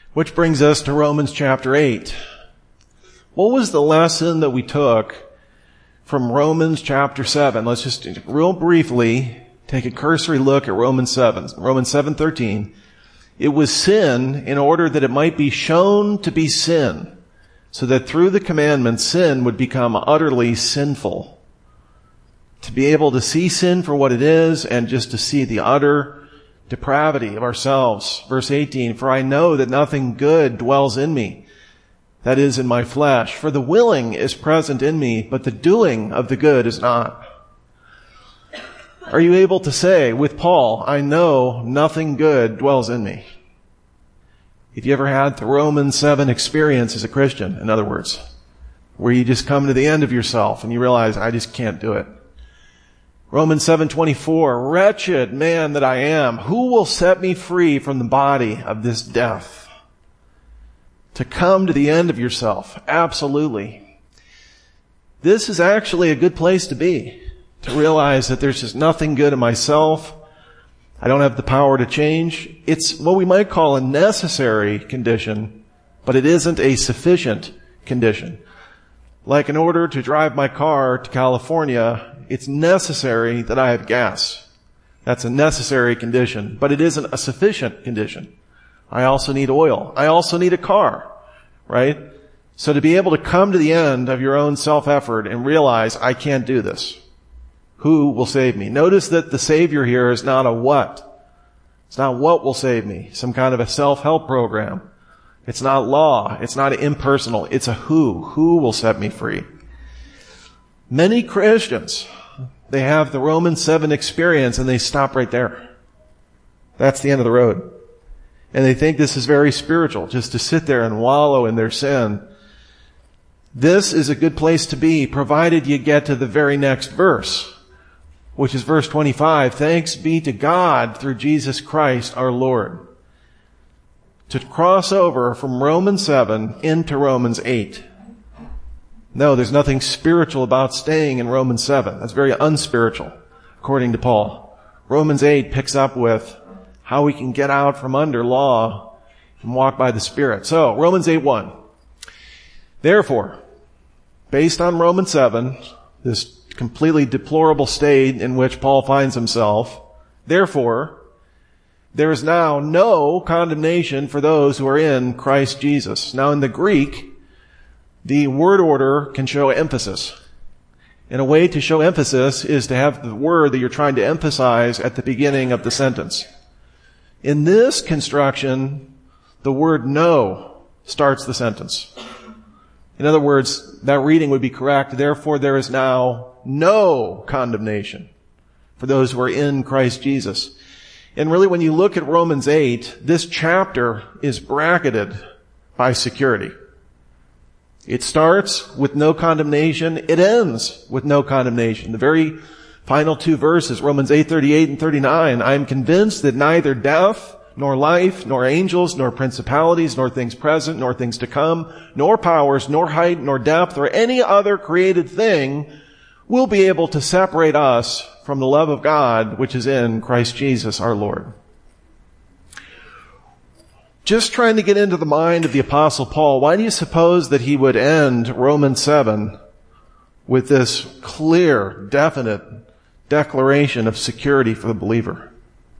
Which brings us to Romans chapter 8. What was the lesson that we took from Romans chapter 7? Let's just real briefly take a cursory look at Romans 7. Romans 7:13. It was sin in order that it might be shown to be sin, so that through the commandment sin would become utterly sinful. To be able to see sin for what it is and just to see the utter depravity of ourselves. Verse 18, for I know that nothing good dwells in me, that is, in my flesh. For the willing is present in me, but the doing of the good is not. Are you able to say with Paul, I know nothing good dwells in me? If you ever had the Romans 7 experience as a Christian, in other words, where you just come to the end of yourself and you realize, I just can't do it. Romans 7:24, wretched man that I am, who will set me free from the body of this death? To come to the end of yourself, absolutely. This is actually a good place to be, to realize that there's just nothing good in myself. I don't have the power to change. It's what we might call a necessary condition, but it isn't a sufficient condition. Like in order to drive my car to California, it's necessary that I have gas. That's a necessary condition, but it isn't a sufficient condition. I also need oil. I also need a car, right? So to be able to come to the end of your own self-effort and realize, I can't do this. Who will save me? Notice that the Savior here is not a what. It's not what will save me, some kind of a self-help program. It's not law. It's not impersonal. It's a who. Who will set me free? Many Christians, they have the Romans 7 experience and they stop right there. That's the end of the road. And they think this is very spiritual, just to sit there and wallow in their sin. This is a good place to be, provided you get to the very next verse, which is verse 25. Thanks be to God through Jesus Christ our Lord. To cross over from Romans 7 into Romans 8. No, there's nothing spiritual about staying in Romans 7. That's very unspiritual, according to Paul. Romans 8 picks up with how we can get out from under law and walk by the Spirit. So, Romans 8:1. Therefore, based on Romans 7, this completely deplorable state in which Paul finds himself, therefore, there is now no condemnation for those who are in Christ Jesus. Now, in the Greek, the word order can show emphasis. And a way to show emphasis is to have the word that you're trying to emphasize at the beginning of the sentence. In this construction, the word no starts the sentence. In other words, that reading would be correct. Therefore, there is now no condemnation for those who are in Christ Jesus. And really, when you look at Romans 8, this chapter is bracketed by security. It starts with no condemnation. It ends with no condemnation. The very final two verses, Romans 8:38 and 39, I am convinced that neither death, nor life, nor angels, nor principalities, nor things present, nor things to come, nor powers, nor height, nor depth, or any other created thing will be able to separate us from the love of God, which is in Christ Jesus our Lord. Just trying to get into the mind of the Apostle Paul, why do you suppose that he would end Romans 7 with this clear, definite declaration of security for the believer?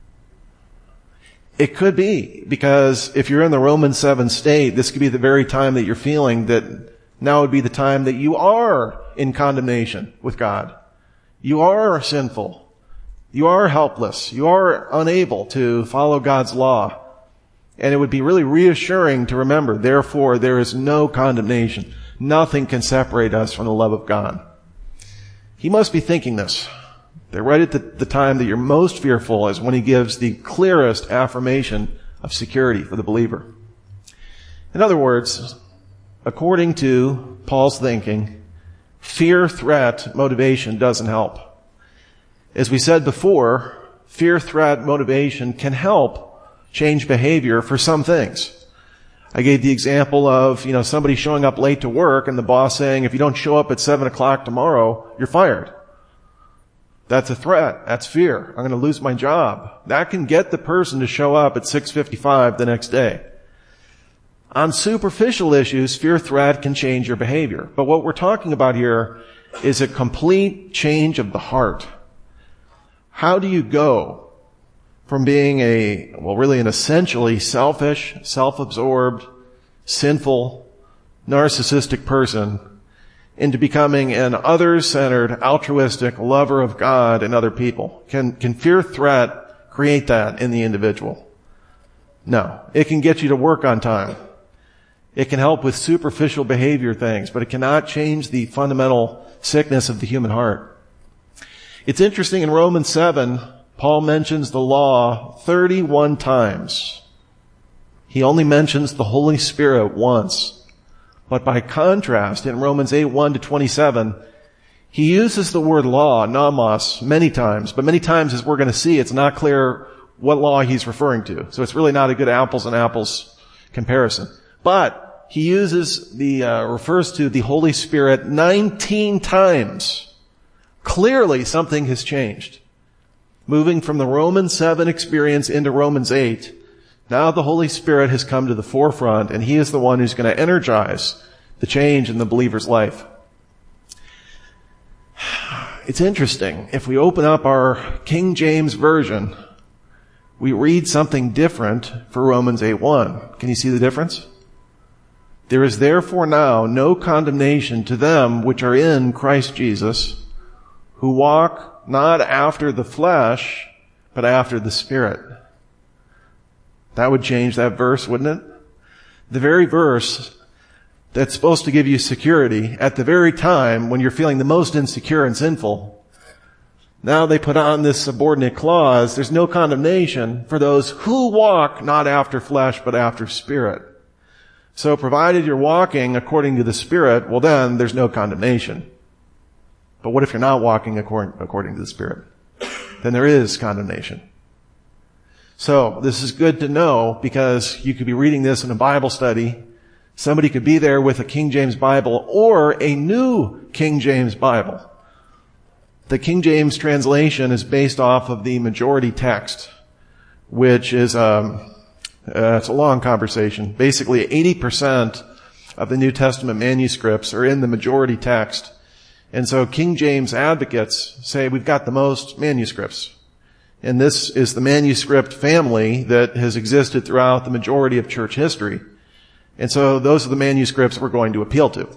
It could be because if you're in the Romans 7 state, this could be the very time that you're feeling that now would be the time that you are in condemnation with God. You are sinful. You are helpless. You are unable to follow God's law. And it would be really reassuring to remember, therefore, there is no condemnation. Nothing can separate us from the love of God. He must be thinking this. They're right at the time that you're most fearful is when he gives the clearest affirmation of security for the believer. In other words, according to Paul's thinking, fear, threat, motivation doesn't help. As we said before, fear, threat, motivation can help change behavior for some things. I gave the example of, somebody showing up late to work and the boss saying, if you don't show up at 7 o'clock tomorrow, you're fired. That's a threat. That's fear. I'm going to lose my job. That can get the person to show up at 6:55 the next day. On superficial issues, fear threat can change your behavior. But what we're talking about here is a complete change of the heart. How do you go from being an essentially selfish, self-absorbed, sinful, narcissistic person into becoming an others-centered, altruistic lover of God and other people? Can fear threat create that in the individual? No. It can get you to work on time. It can help with superficial behavior things, but it cannot change the fundamental sickness of the human heart. It's interesting, in Romans 7, Paul mentions the law 31 times. He only mentions the Holy Spirit once. But by contrast, in Romans 8, 1-27, he uses the word law, nomos, many times. But many times, as we're going to see, it's not clear what law he's referring to. So it's really not a good apples and apples comparison. But he refers to the Holy Spirit 19 times. Clearly, something has changed. Moving from the Romans 7 experience into Romans 8, now the Holy Spirit has come to the forefront, and he is the one who's going to energize the change in the believer's life. It's interesting. If we open up our King James Version, we read something different for Romans 8:1. Can you see the difference? There is therefore now no condemnation to them which are in Christ Jesus, who walk not after the flesh, but after the Spirit. That would change that verse, wouldn't it? The very verse that's supposed to give you security at the very time when you're feeling the most insecure and sinful. Now they put on this subordinate clause, there's no condemnation for those who walk not after flesh, but after Spirit. So provided you're walking according to the Spirit, well then there's no condemnation. But what if you're not walking according to the Spirit? Then there is condemnation. So this is good to know, because you could be reading this in a Bible study. Somebody could be there with a King James Bible or a new King James Bible. The King James translation is based off of the majority text, which is it's a long conversation. Basically, 80% of the New Testament manuscripts are in the majority text. And so King James advocates say we've got the most manuscripts. And this is the manuscript family that has existed throughout the majority of church history. And so those are the manuscripts we're going to appeal to.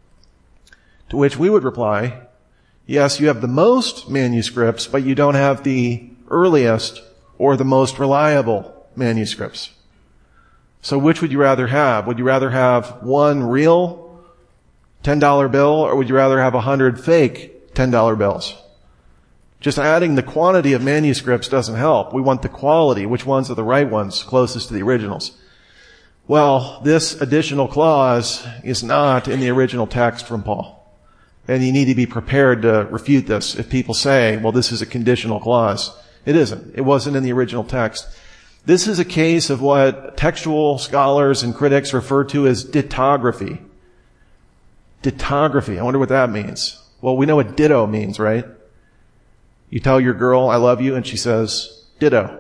To which we would reply, yes, you have the most manuscripts, but you don't have the earliest or the most reliable manuscripts. So which would you rather have? Would you rather have one real $10 bill, or would you rather have 100 fake $10 bills? Just adding the quantity of manuscripts doesn't help. We want the quality. Which ones are the right ones, closest to the originals? Well, this additional clause is not in the original text from Paul. And you need to be prepared to refute this if people say, well, this is a conditional clause. It isn't. It wasn't in the original text. This is a case of what textual scholars and critics refer to as dittography. Dittography. I wonder what that means. Well, we know what ditto means, right? You tell your girl, I love you, and she says, ditto.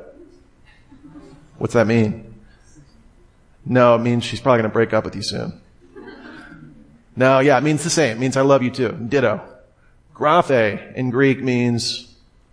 What's that mean? No, it means she's probably going to break up with you soon. No, yeah, it means the same. It means I love you too. Ditto. Graphe in Greek means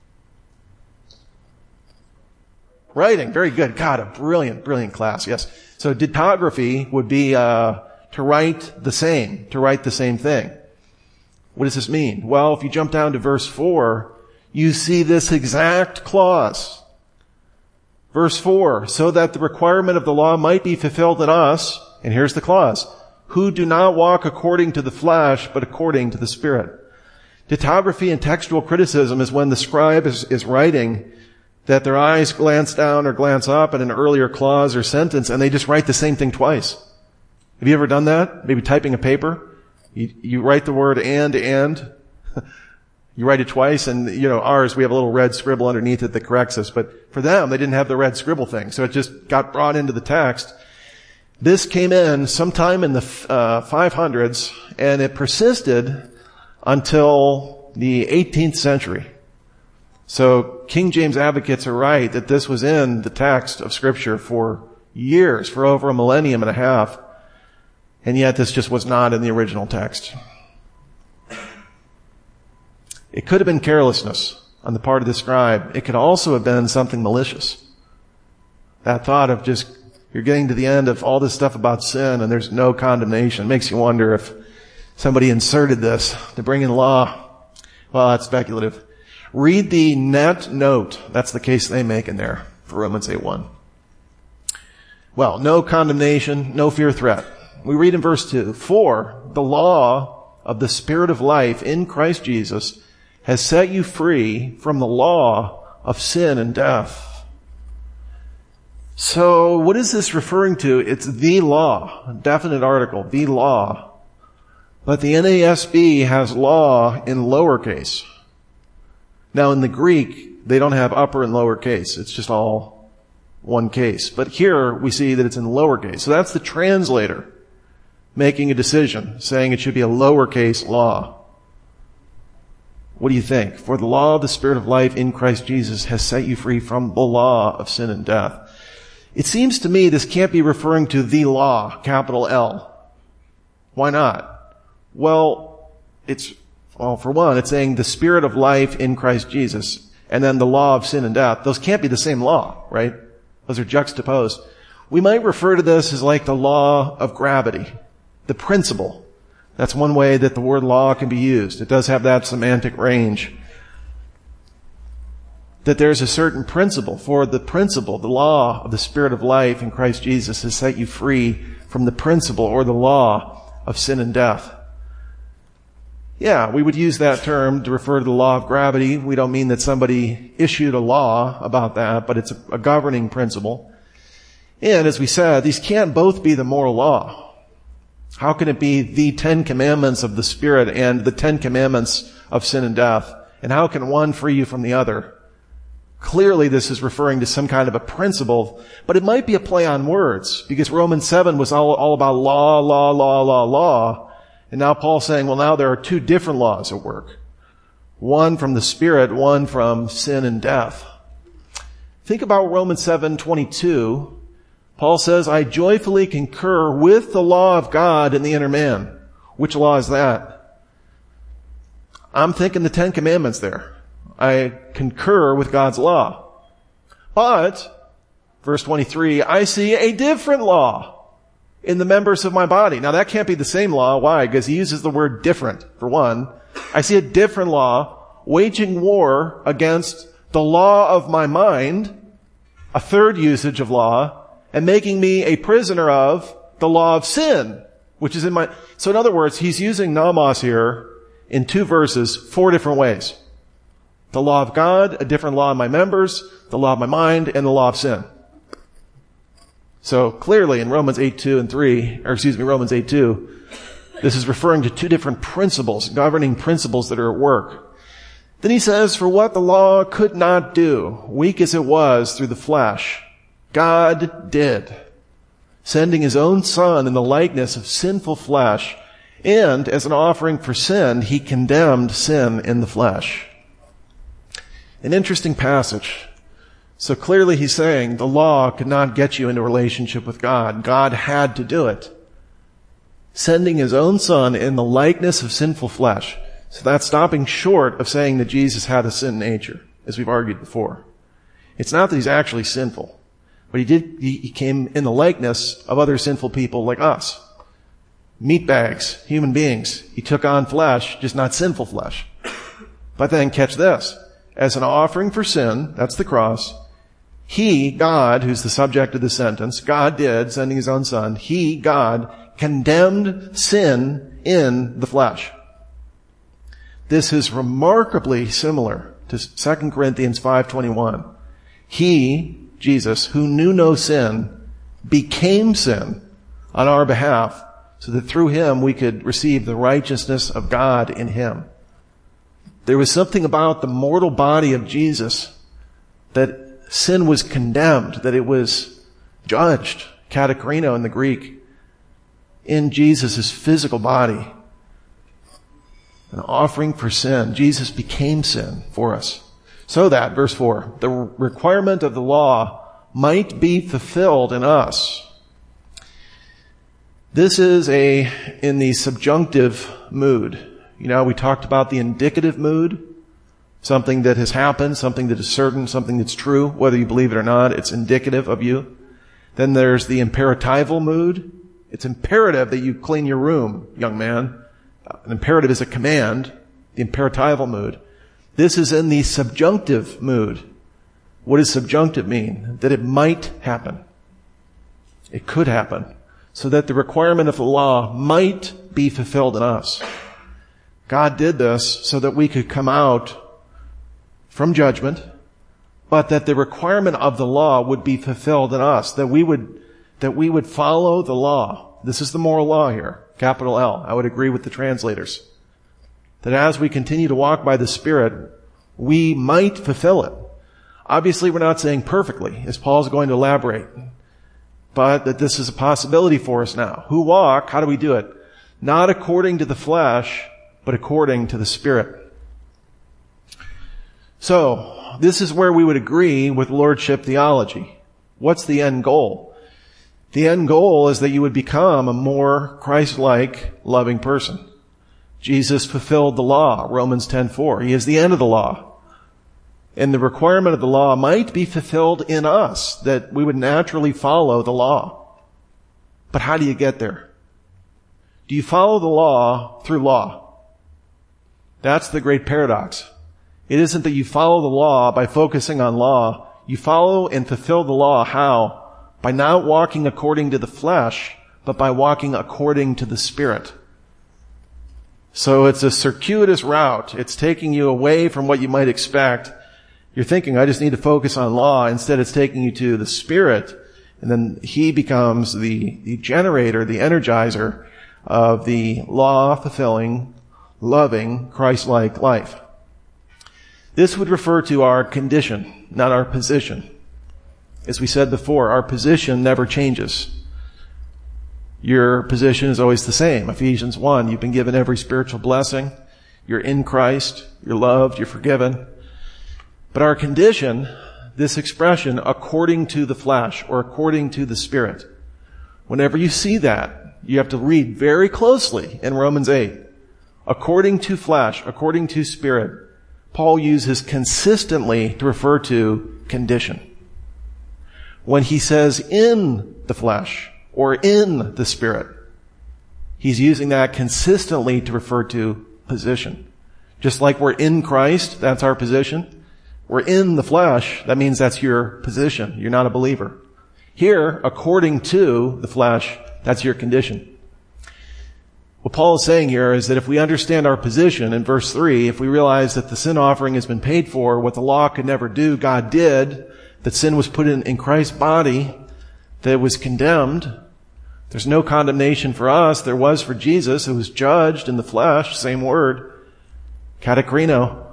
writing. Very good. God, a brilliant, brilliant class. Yes. So dittography would be to write the same thing. What does this mean? Well, if you jump down to verse 4, you see this exact clause. Verse 4, so that the requirement of the law might be fulfilled in us, and here's the clause, who do not walk according to the flesh, but according to the Spirit. Dittography and textual criticism is when the scribe is writing that their eyes glance down or glance up in an earlier clause or sentence, and they just write the same thing twice. Have you ever done that? Maybe typing a paper? You write the word and. You write it twice, and, ours, we have a little red scribble underneath it that corrects us. But for them, they didn't have the red scribble thing, so it just got brought into the text. This came in sometime in the 500s, and it persisted until the 18th century. So King James advocates are right that this was in the text of Scripture for years, for over a millennium and a half. And yet this just was not in the original text. It could have been carelessness on the part of the scribe. It could also have been something malicious. That thought of just, you're getting to the end of all this stuff about sin and there's no condemnation. It makes you wonder if somebody inserted this to bring in law. Well, that's speculative. Read the net note. That's the case they make in there for Romans 8:1. Well, no condemnation, no fear threat. We read in verse 2, "For the law of the Spirit of life in Christ Jesus has set you free from the law of sin and death." So what is this referring to? It's the law, a definite article, the law. But the NASB has law in lowercase. Now in the Greek, they don't have upper and lower case. It's just all one case. But here we see that it's in lowercase. So that's the translator making a decision, saying it should be a lowercase law. What do you think? "For the law of the Spirit of life in Christ Jesus has set you free from the law of sin and death." It seems to me this can't be referring to the law, capital L. Why not? Well, for one, it's saying the Spirit of life in Christ Jesus, and then the law of sin and death. Those can't be the same law, right? Those are juxtaposed. We might refer to this as like the law of gravity, the principle. That's one way that the word law can be used. It does have that semantic range. That there's a certain principle. For the principle, the law of the Spirit of life in Christ Jesus has set you free from the principle or the law of sin and death. Yeah, we would use that term to refer to the law of gravity. We don't mean that somebody issued a law about that, but it's a governing principle. And as we said, these can't both be the moral law. How can it be the 10 commandments of the Spirit and the 10 commandments of sin and death? And how can one free you from the other? Clearly this is referring to some kind of a principle, but it might be a play on words, because Romans 7 was all about law. And now Paul's saying, well, now there are two different laws at work. One from the Spirit, one from sin and death. Think about Romans 7:22. Paul says, "I joyfully concur with the law of God in the inner man." Which law is that? I'm thinking the 10 commandments there. I concur with God's law. But, verse 23, "I see a different law in the members of my body." Now that can't be the same law. Why? Because he uses the word different, for one. "I see a different law waging war against the law of my mind," a third usage of law, "and making me a prisoner of the law of sin, which is in my..." So in other words, he's using nomos here in 2 verses, 4 different ways. The law of God, a different law in my members, the law of my mind, and the law of sin. So clearly in Romans 8:2, this is referring to 2 different principles, governing principles that are at work. Then he says, "For what the law could not do, weak as it was through the flesh, God did, sending his own Son in the likeness of sinful flesh, and as an offering for sin, he condemned sin in the flesh." An interesting passage. So clearly he's saying the law could not get you into a relationship with God. God had to do it, sending his own Son in the likeness of sinful flesh. So that's stopping short of saying that Jesus had a sin nature, as we've argued before. It's not that he's actually sinful, but he came in the likeness of other sinful people like us. Meatbags, human beings. He took on flesh, just not sinful flesh. But then catch this. As an offering for sin, that's the cross, he, God, who's the subject of the sentence, God did, sending his own Son, he, God, condemned sin in the flesh. This is remarkably similar to 2 Corinthians 5:21. He, Jesus, who knew no sin, became sin on our behalf, so that through him we could receive the righteousness of God in him. There was something about the mortal body of Jesus that sin was condemned, that it was judged, katakrino in the Greek, in Jesus' physical body. An offering for sin. Jesus became sin for us. So that, verse 4, the requirement of the law might be fulfilled in us. This is in the subjunctive mood. You know, we talked about the indicative mood, something that has happened, something that is certain, something that's true, whether you believe it or not, it's indicative of you. Then there's the imperatival mood. It's imperative that you clean your room, young man. An imperative is a command, the imperatival mood. This is in the subjunctive mood. What does subjunctive mean? That it might happen. It could happen. So that the requirement of the law might be fulfilled in us. God did this so that we could come out from judgment, but that the requirement of the law would be fulfilled in us, that we would follow the law. This is the moral law here, capital L. I would agree with the translators. That as we continue to walk by the Spirit, we might fulfill it. Obviously, we're not saying perfectly, as Paul's going to elaborate, but that this is a possibility for us now. Who walk, how do we do it? Not according to the flesh, but according to the Spirit. So, this is where we would agree with lordship theology. What's the end goal? The end goal is that you would become a more Christ-like, loving person. Jesus fulfilled the law, Romans 10:4. He is the end of the law. And the requirement of the law might be fulfilled in us, that we would naturally follow the law. But how do you get there? Do you follow the law through law? That's the great paradox. It isn't that you follow the law by focusing on law. You follow and fulfill the law how? By not walking according to the flesh, but by walking according to the Spirit. So it's a circuitous route. It's taking you away from what you might expect. You're thinking, I just need to focus on law. Instead, it's taking you to the Spirit. And then He becomes the generator, the energizer of the law-fulfilling, loving, Christ-like life. This would refer to our condition, not our position. As we said before, our position never changes. Your position is always the same. Ephesians 1, you've been given every spiritual blessing. You're in Christ. You're loved. You're forgiven. But our condition, this expression, according to the flesh or according to the Spirit, whenever you see that, you have to read very closely in Romans 8. According to flesh, according to Spirit, Paul uses consistently to refer to condition. When he says in the flesh or in the Spirit, he's using that consistently to refer to position. Just like we're in Christ, that's our position. We're in the flesh, that means that's your position. You're not a believer. Here, according to the flesh, that's your condition. What Paul is saying here is that if we understand our position in verse 3, if we realize that the sin offering has been paid for, what the law could never do, God did, that sin was put in Christ's body, that it was condemned. There's no condemnation for us. There was for Jesus, who was judged in the flesh, same word, katakrino.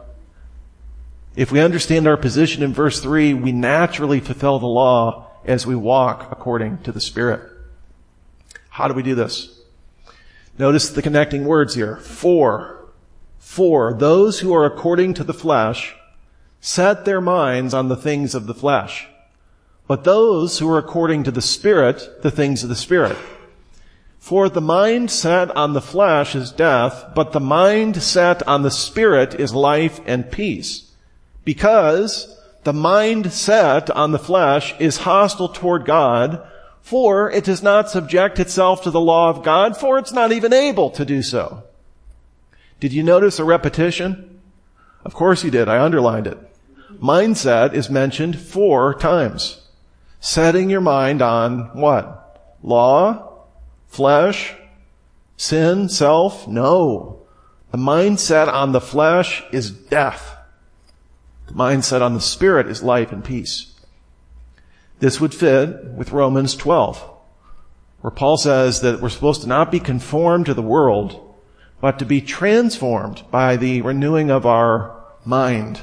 If we understand our position in verse 3, we naturally fulfill the law as we walk according to the Spirit. How do we do this? Notice the connecting words here. For those who are according to the flesh set their minds on the things of the flesh, but those who are according to the Spirit, the things of the Spirit. For the mind set on the flesh is death, but the mind set on the Spirit is life and peace. Because the mind set on the flesh is hostile toward God, for it does not subject itself to the law of God, for it's not even able to do so. Did you notice a repetition? Of course you did. I underlined it. Mindset is mentioned 4 times. Setting your mind on what? Law? Flesh? Sin? Self? No. The mindset on the flesh is death. The mindset on the Spirit is life and peace. This would fit with Romans 12, where Paul says that we're supposed to not be conformed to the world, but to be transformed by the renewing of our mind.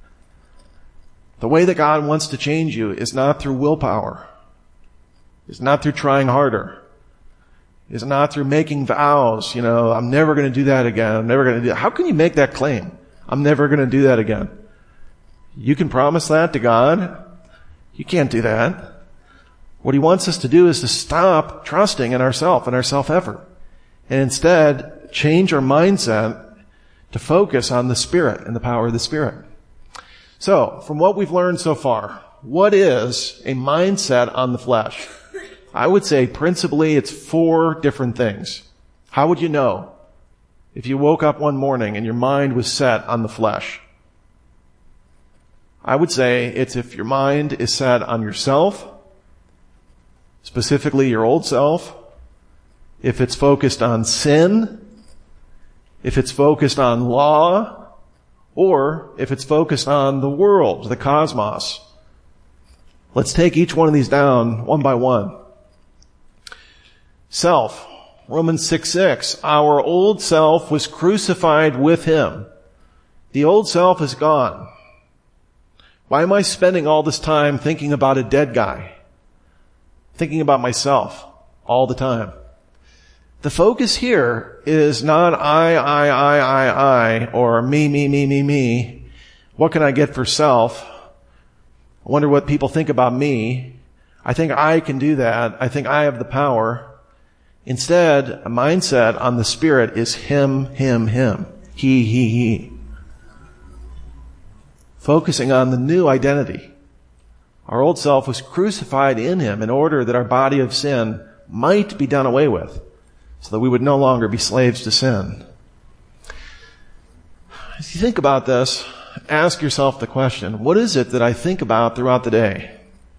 The way that God wants to change you is not through willpower, is not through trying harder, is not through making vows. I'm never going to do that again. I'm never going to do that. How can you make that claim? I'm never going to do that again. You can promise that to God? You can't do that. What he wants us to do is to stop trusting in ourselves and our self-effort, and instead change our mindset to focus on the Spirit and the power of the Spirit. So, from what we've learned so far, what is a mindset on the flesh? I would say principally it's 4 different things. How would you know if you woke up one morning and your mind was set on the flesh? I would say it's if your mind is set on yourself, specifically your old self, if it's focused on sin, if it's focused on law, or if it's focused on the world, the cosmos. Let's take each one of these down one by one. Self. Romans 6:6. Our old self was crucified with him. The old self is gone. Why am I spending all this time thinking about a dead guy? Thinking about myself all the time. The focus here is not I, or me. What can I get for self? I wonder what people think about me. I think I can do that. I think I have the power. Instead, a mindset on the Spirit is him. He. Focusing on the new identity. Our old self was crucified in him in order that our body of sin might be done away with, so that we would no longer be slaves to sin. As you think about this, ask yourself the question, what is it that I think about throughout the day?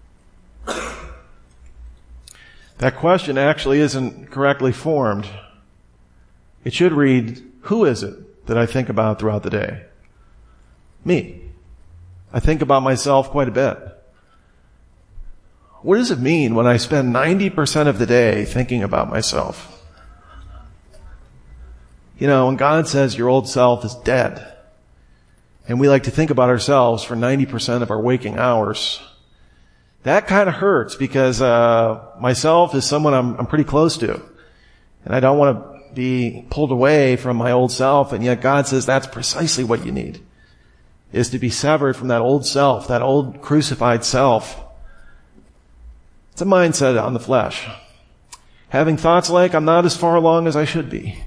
That question actually isn't correctly formed. It should read, who is it that I think about throughout the day? Me. I think about myself quite a bit. What does it mean when I spend 90% of the day thinking about myself? You know, when God says your old self is dead, and we like to think about ourselves for 90% of our waking hours, that kind of hurts because myself is someone I'm pretty close to. And I don't want to be pulled away from my old self, and yet God says that's precisely what you need, is to be severed from that old self, that old crucified self. It's a mindset on the flesh. Having thoughts like, I'm not as far along as I should be.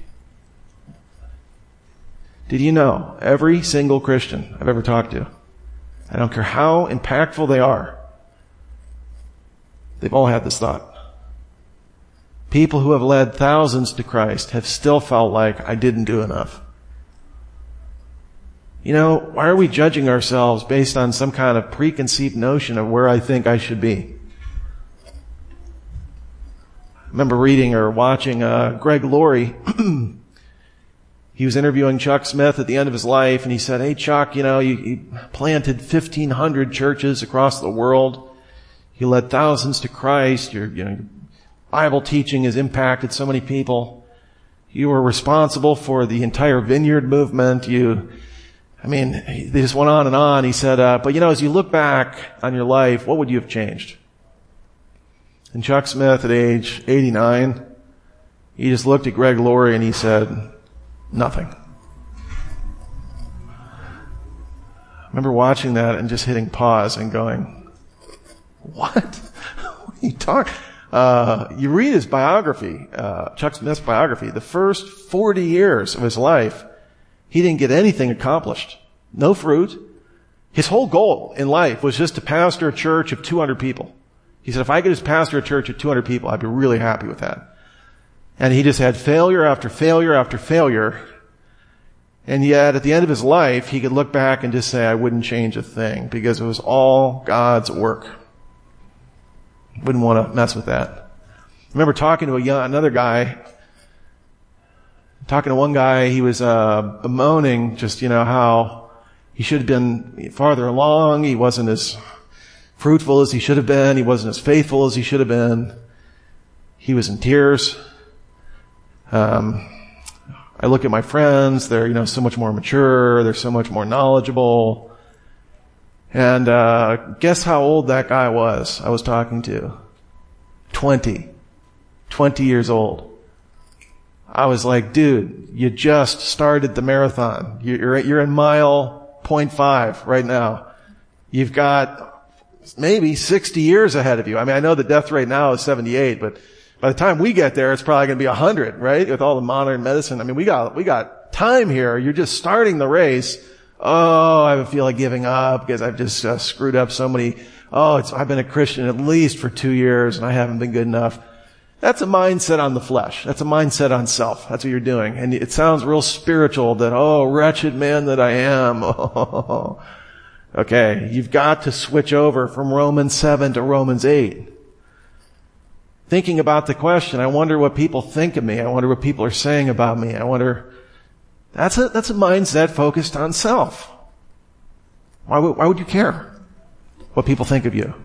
Did you know every single Christian I've ever talked to, I don't care how impactful they are, they've all had this thought. People who have led thousands to Christ have still felt like I didn't do enough. You know, why are we judging ourselves based on some kind of preconceived notion of where I think I should be? I remember reading or watching Greg Laurie. He was interviewing Chuck Smith at the end of his life, and he said, hey, Chuck, you know, you planted 1,500 churches across the world. You led thousands to Christ. Your Bible teaching has impacted so many people. You were responsible for the entire Vineyard movement. They just went on and on. He said, but you know, as you look back on your life, what would you have changed? And Chuck Smith, at age 89, he just looked at Greg Laurie and he said, nothing. I remember watching that and just hitting pause and going, what? What are you talking? You read his biography, Chuck Smith's biography, the first 40 years of his life, he didn't get anything accomplished. No fruit. His whole goal in life was just to pastor a church of 200 people. He said, if I could just pastor a church of 200 people, I'd be really happy with that. And he just had failure after failure after failure. And yet, at the end of his life, he could look back and just say, I wouldn't change a thing because it was all God's work. Wouldn't want to mess with that. I remember talking to another guy, talking to one guy, he was bemoaning just, how he should have been farther along. He wasn't as fruitful as he should have been. He wasn't as faithful as he should have been. He was in tears. I look at my friends, they're, so much more mature, they're so much more knowledgeable. And, guess how old that guy was I was talking to? 20 years old. I was like, dude, you just started the marathon. You're in mile 0.5 right now. You've got maybe 60 years ahead of you. I mean, I know the death rate now is 78, but by the time we get there, it's probably going to be 100, right? With all the modern medicine. I mean, we got time here. You're just starting the race. Oh, I feel like giving up because I've just screwed up so many. I've been a Christian at least for 2 years and I haven't been good enough. That's a mindset on the flesh. That's a mindset on self. That's what you're doing. And it sounds real spiritual that, wretched man that I am. Okay, you've got to switch over from Romans 7 to Romans 8. Thinking about the question, I wonder what people think of me. I wonder what people are saying about me. That's a mindset focused on self. Why would you care what people think of you?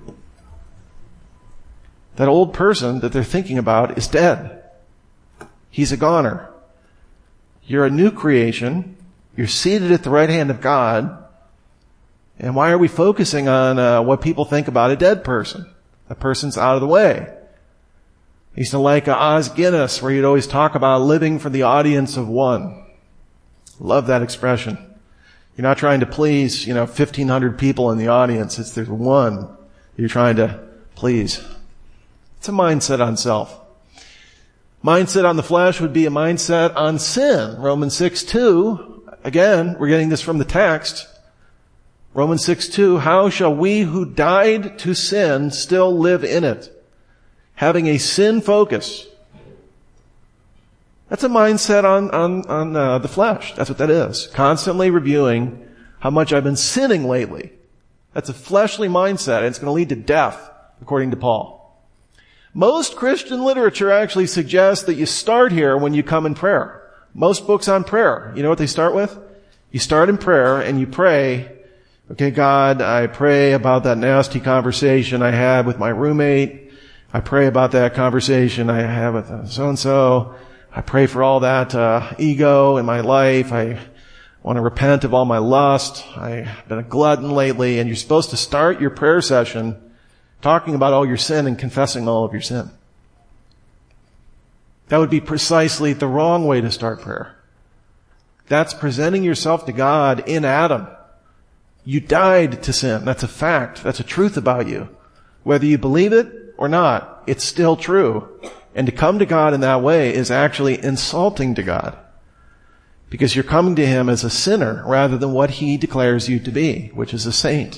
That old person that they're thinking about is dead. He's a goner. You're a new creation. You're seated at the right hand of God. And why are we focusing on what people think about a dead person? A person's out of the way. I used to like Os Guinness, where you'd always talk about living for the audience of one. Love that expression. You're not trying to please, 1,500 people in the audience. There's one you're trying to please. It's a mindset on self. Mindset on the flesh would be a mindset on sin. Romans 6:2. Again, we're getting this from the text. Romans 6:2. How shall we who died to sin still live in it? Having a sin focus. That's a mindset on the flesh. That's what that is. Constantly reviewing how much I've been sinning lately. That's a fleshly mindset, and it's going to lead to death, according to Paul. Most Christian literature actually suggests that you start here when you come in prayer. Most books on prayer, you know what they start with? You start in prayer and you pray, okay, God, I pray about that nasty conversation I had with my roommate. I pray about that conversation I had with so-and-so. I pray for all that ego in my life. I want to repent of all my lust. I've been a glutton lately. And you're supposed to start your prayer session talking about all your sin and confessing all of your sin. That would be precisely the wrong way to start prayer. That's presenting yourself to God in Adam. You died to sin. That's a fact. That's a truth about you. Whether you believe it or not, it's still true. And to come to God in that way is actually insulting to God. Because you're coming to Him as a sinner rather than what He declares you to be, which is a saint.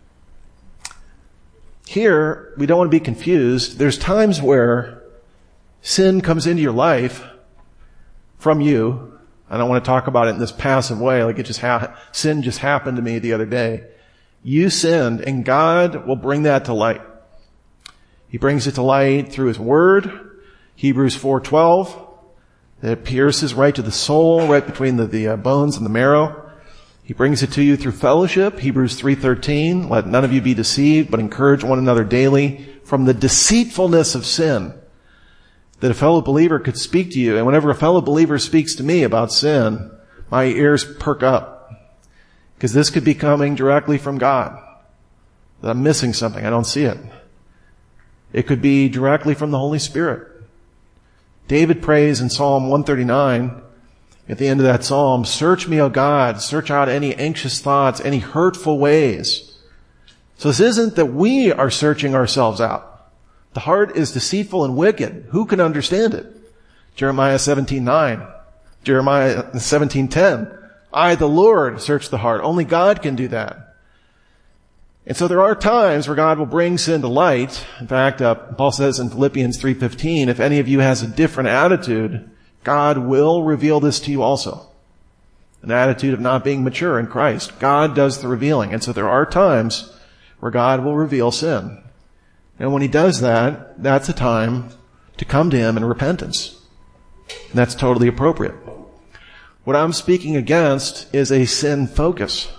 Here, we don't want to be confused. There's times where sin comes into your life from you. I don't want to talk about it in this passive way, like sin just happened to me the other day. You sinned, and God will bring that to light. He brings it to light through His Word, Hebrews 4:12. It pierces right to the soul, right between the bones and the marrow. He brings it to you through fellowship, Hebrews 3:13. Let none of you be deceived, but encourage one another daily from the deceitfulness of sin. That a fellow believer could speak to you, and whenever a fellow believer speaks to me about sin, my ears perk up. Because this could be coming directly from God. That I'm missing something, I don't see it. It could be directly from the Holy Spirit. David prays in Psalm 139, at the end of that psalm, search me, O God, search out any anxious thoughts, any hurtful ways. So this isn't that we are searching ourselves out. The heart is deceitful and wicked. Who can understand it? Jeremiah 17:9. Jeremiah 17:10. I, the Lord, search the heart. Only God can do that. And so there are times where God will bring sin to light. In fact, Paul says in Philippians 3:15, if any of you has a different attitude, God will reveal this to you also. An attitude of not being mature in Christ. God does the revealing. And so there are times where God will reveal sin. And when He does that, that's a time to come to Him in repentance. And that's totally appropriate. What I'm speaking against is a sin focus.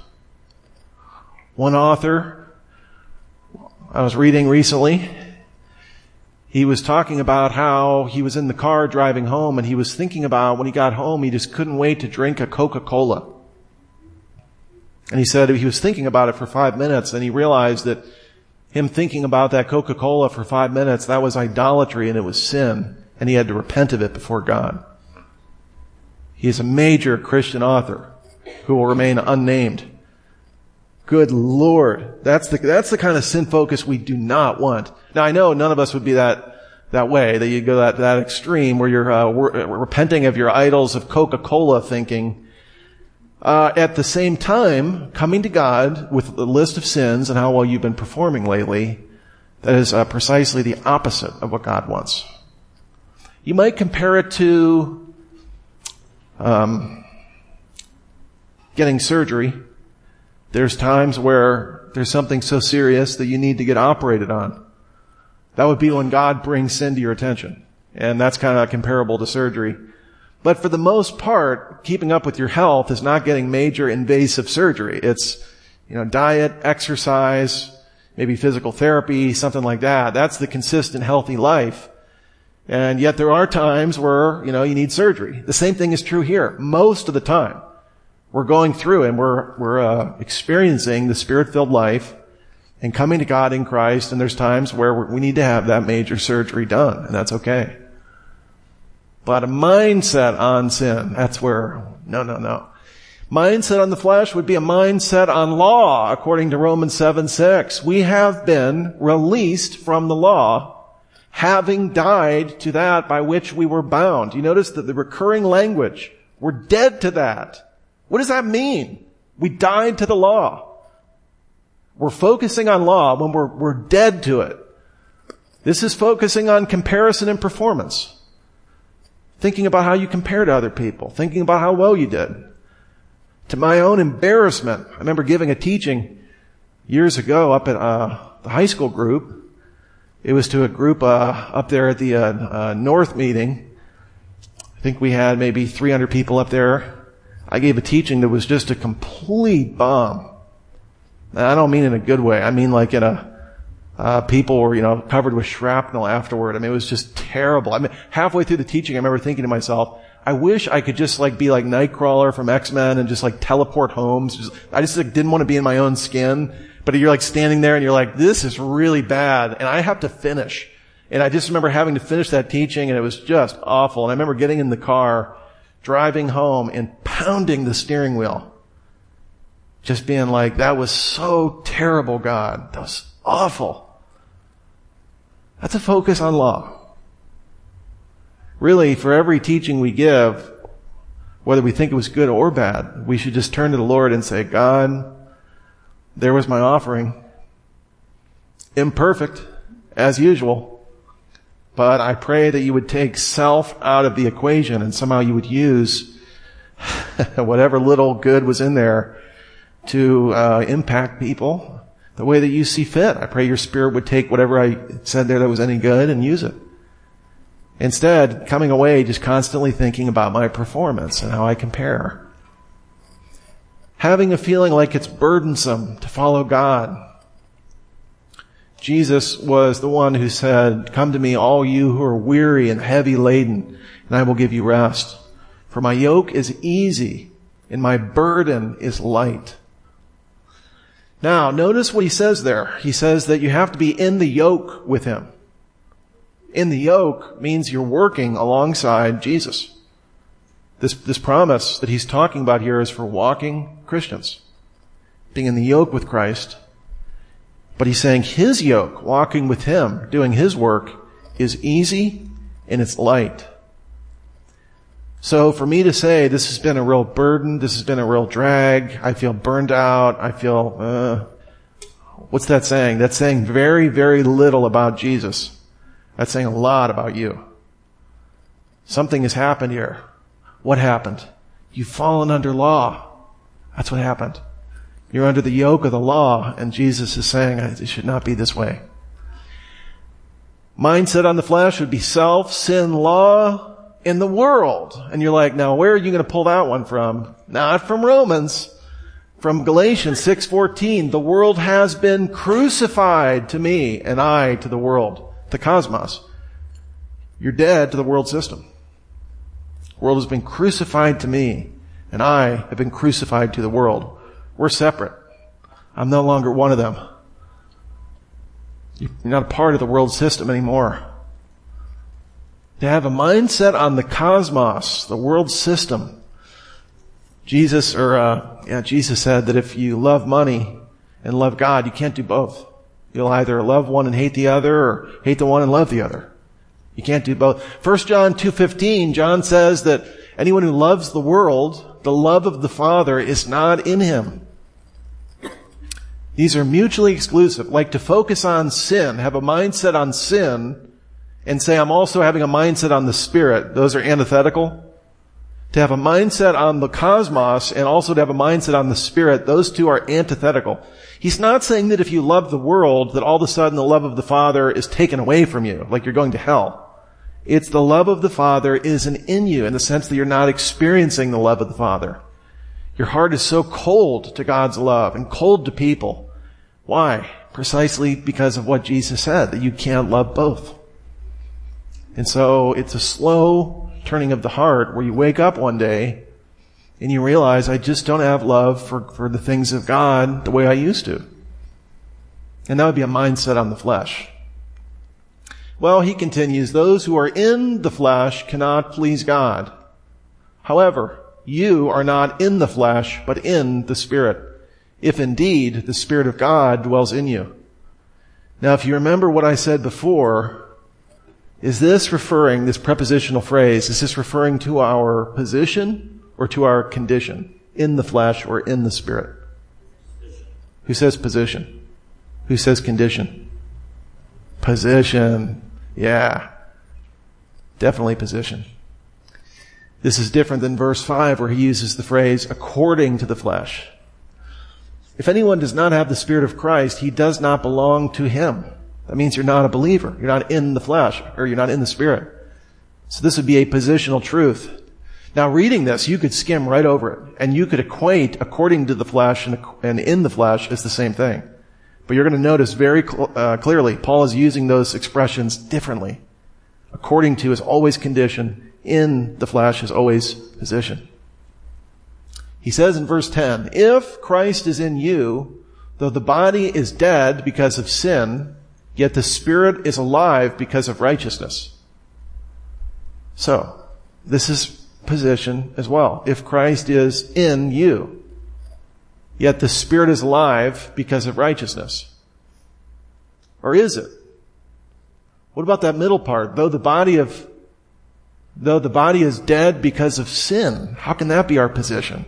One author I was reading recently, he was talking about how he was in the car driving home, and he was thinking about when he got home, he just couldn't wait to drink a Coca-Cola. And he said he was thinking about it for 5 minutes, and he realized that him thinking about that Coca-Cola for 5 minutes, that was idolatry and it was sin, and he had to repent of it before God. He is a major Christian author who will remain unnamed. Good Lord. That's the kind of sin focus we do not want. Now I know none of us would be that way, that you go that extreme where you're repenting of your idols of Coca-Cola thinking. At the same time, coming to God with a list of sins and how well you've been performing lately, that is precisely the opposite of what God wants. You might compare it to getting surgery. There's times where there's something so serious that you need to get operated on. That would be when God brings sin to your attention. And that's kind of comparable to surgery. But for the most part, keeping up with your health is not getting major invasive surgery. It's, diet, exercise, maybe physical therapy, something like that. That's the consistent, healthy life. And yet there are times where, you need surgery. The same thing is true here. Most of the time, we're going through and we're experiencing the Spirit-filled life and coming to God in Christ, and there's times where we need to have that major surgery done, and that's okay. But a mindset on sin, that's where, no. Mindset on the flesh would be a mindset on law, according to Romans 7:6. We have been released from the law, having died to that by which we were bound. You notice that the recurring language, we're dead to that. What does that mean? We died to the law. We're focusing on law when we're dead to it. This is focusing on comparison and performance. Thinking about how you compare to other people. Thinking about how well you did. To my own embarrassment, I remember giving a teaching years ago up at the high school group. It was to a group up there at the North meeting. I think we had maybe 300 people up there. I gave a teaching that was just a complete bomb. And I don't mean in a good way. I mean like in people were, covered with shrapnel afterward. I mean, it was just terrible. I mean, halfway through the teaching, I remember thinking to myself, I wish I could just be like Nightcrawler from X-Men and just teleport home. I just didn't want to be in my own skin. But you're standing there and you're like, this is really bad. And I have to finish. And I just remember having to finish that teaching, and it was just awful. And I remember getting in the car, driving home and pounding the steering wheel. Just being like, that was so terrible, God. That was awful. That's a focus on law. Really, for every teaching we give, whether we think it was good or bad, we should just turn to the Lord and say, God, there was my offering. Imperfect, as usual. But I pray that you would take self out of the equation and somehow you would use whatever little good was in there to impact people the way that you see fit. I pray your Spirit would take whatever I said there that was any good and use it. Instead, coming away just constantly thinking about my performance and how I compare. Having a feeling like it's burdensome to follow God. Jesus was the one who said, come to me, all you who are weary and heavy laden, and I will give you rest. For my yoke is easy and my burden is light. Now, notice what he says there. He says that you have to be in the yoke with him. In the yoke means you're working alongside Jesus. This promise that he's talking about here is for walking Christians. Being in the yoke with Christ. But he's saying his yoke, walking with him, doing his work, is easy and it's light. So for me to say this has been a real burden, this has been a real drag, I feel burned out, I feel, what's that saying? That's saying very, very little about Jesus. That's saying a lot about you. Something has happened here. What happened? You've fallen under law. That's what happened. You're under the yoke of the law, and Jesus is saying it should not be this way. Mindset on the flesh would be self, sin, law, in the world. And you're like, now where are you going to pull that one from? Not from Romans. From Galatians 6:14. The world has been crucified to me, and I to the world. The cosmos. You're dead to the world system. The world has been crucified to me, and I have been crucified to the world. We're separate. I'm no longer one of them. You're not a part of the world system anymore. To have a mindset on the cosmos, the world system. Jesus said that if you love money, and love God. You can't do both. You'll either love one and hate the other, or hate the one and love the other. You can't do both. 1 John 2:15, John says that anyone who loves the world, the love of the Father is not in him. These are mutually exclusive. Like to focus on sin, have a mindset on sin, and say I'm also having a mindset on the Spirit. Those are antithetical. To have a mindset on the cosmos and also to have a mindset on the Spirit, those two are antithetical. He's not saying that if you love the world, that all of a sudden the love of the Father is taken away from you, like you're going to hell. It's the love of the Father isn't in you in the sense that you're not experiencing the love of the Father. Your heart is so cold to God's love and cold to people. Why? Precisely because of what Jesus said, that you can't love both. And so it's a slow turning of the heart where you wake up one day and you realize I just don't have love for the things of God the way I used to. And that would be a mindset on the flesh. Well, he continues, those who are in the flesh cannot please God. However, you are not in the flesh, but in the Spirit, if indeed the Spirit of God dwells in you. Now, if you remember what I said before, is this prepositional phrase, is this referring to our position or to our condition? In the flesh or in the Spirit? Who says position? Who says condition? Position. Yeah. Definitely position. This is different than verse 5 where he uses the phrase according to the flesh. If anyone does not have the Spirit of Christ, he does not belong to him. That means you're not a believer. You're not in the flesh, or you're not in the Spirit. So this would be a positional truth. Now reading this, you could skim right over it, and you could equate according to the flesh and in the flesh as the same thing. But you're going to notice very clearly, Paul is using those expressions differently. According to is always condition, in the flesh is always position. He says in verse 10, if Christ is in you, though the body is dead because of sin, yet the Spirit is alive because of righteousness. So, this is position as well. If Christ is in you, yet the Spirit is alive because of righteousness. Or is it? What about that middle part? Though the body is dead because of sin, how can that be our position?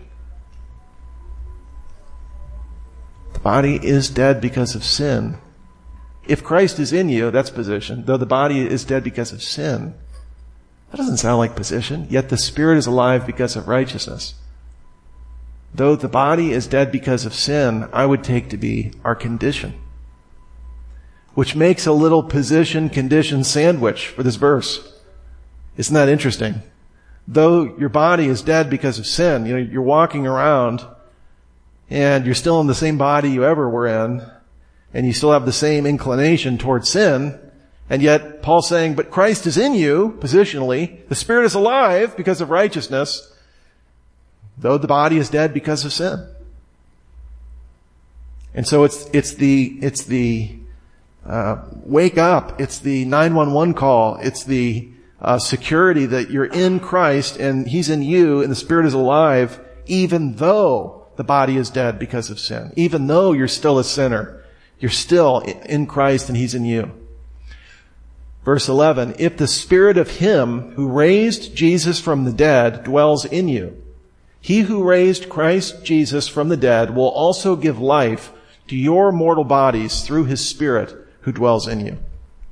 The body is dead because of sin. If Christ is in you, that's position. Though the body is dead because of sin. That doesn't sound like position. Yet the Spirit is alive because of righteousness. Though the body is dead because of sin, I would take to be our condition. Which makes a little position-condition sandwich for this verse. Isn't that interesting? Though your body is dead because of sin, you're walking around and you're still in the same body you ever were in, and you still have the same inclination towards sin, and yet Paul's saying, but Christ is in you, positionally, the Spirit is alive because of righteousness, though the body is dead because of sin. And so it's the wake up, it's the 911 call, it's the security that you're in Christ and He's in you and the Spirit is alive, even though the body is dead because of sin. Even though you're still a sinner, you're still in Christ and He's in you. Verse 11, if the Spirit of Him who raised Jesus from the dead dwells in you, He who raised Christ Jesus from the dead will also give life to your mortal bodies through His Spirit who dwells in you.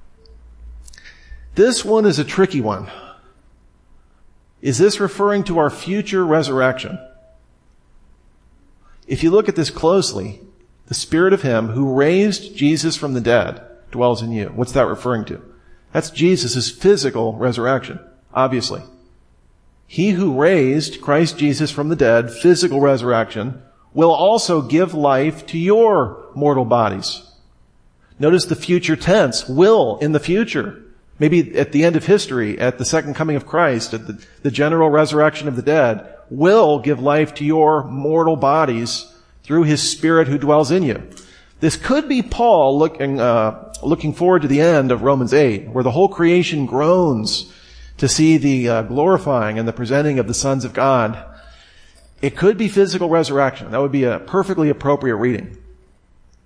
This one is a tricky one. Is this referring to our future resurrection? If you look at this closely, the Spirit of Him who raised Jesus from the dead dwells in you. What's that referring to? That's Jesus' physical resurrection, obviously. He who raised Christ Jesus from the dead, physical resurrection, will also give life to your mortal bodies. Notice the future tense, will in the future. Maybe at the end of history, at the second coming of Christ, at the general resurrection of the dead, will give life to your mortal bodies through His Spirit who dwells in you. This could be Paul looking forward to the end of Romans 8, where the whole creation groans to see the glorifying and the presenting of the sons of God. It could be physical resurrection. That would be a perfectly appropriate reading.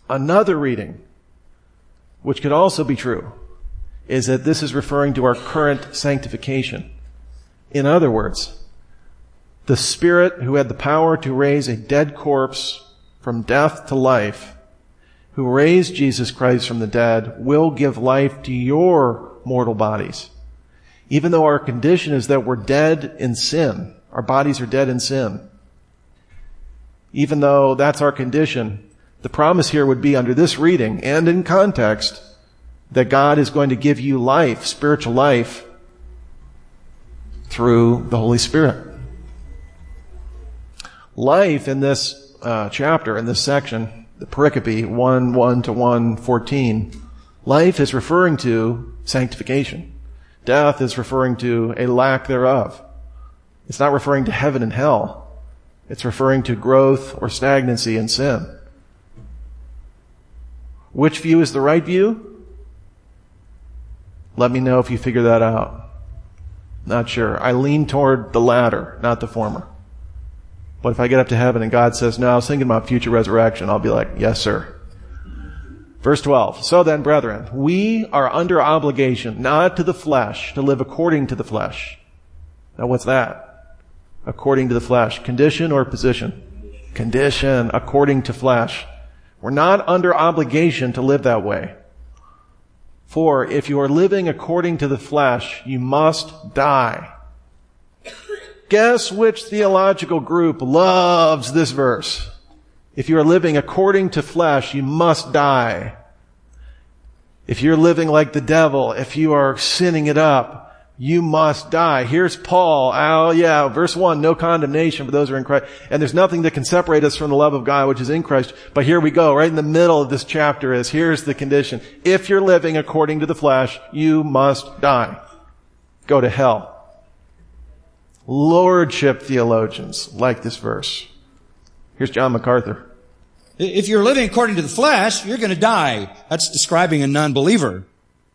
Another reading, which could also be true, is that this is referring to our current sanctification. In other words, the Spirit who had the power to raise a dead corpse from death to life, who raised Jesus Christ from the dead, will give life to your mortal bodies. Even though our condition is that we're dead in sin, our bodies are dead in sin. Even though that's our condition, the promise here would be under this reading and in context that God is going to give you life, spiritual life, through the Holy Spirit. Life in this chapter, in this section, the pericope 1:1 to 1:14, life is referring to sanctification. Death is referring to a lack thereof. It's not referring to heaven and hell. It's referring to growth or stagnancy in sin. Which view is the right view? Let me know if you figure that out. Not sure. I lean toward the latter, not the former. But if I get up to heaven and God says, no, I was thinking about future resurrection, I'll be like, yes, sir. Verse 12. So then, brethren, we are under obligation, not to the flesh, to live according to the flesh. Now what's that? According to the flesh. Condition or position? Condition, according to flesh. We're not under obligation to live that way. For if you are living according to the flesh, you must die. Guess which theological group loves this verse? If you are living according to flesh, you must die. If you're living like the devil, if you are sinning it up, you must die. Here's Paul. Oh yeah, verse 1, no condemnation for those who are in Christ. And there's nothing that can separate us from the love of God which is in Christ. But here we go, right in the middle of this chapter here's the condition. If you're living according to the flesh, you must die. Go to hell. Lordship theologians like this verse. Here's John MacArthur. If you're living according to the flesh, you're going to die. That's describing a non-believer.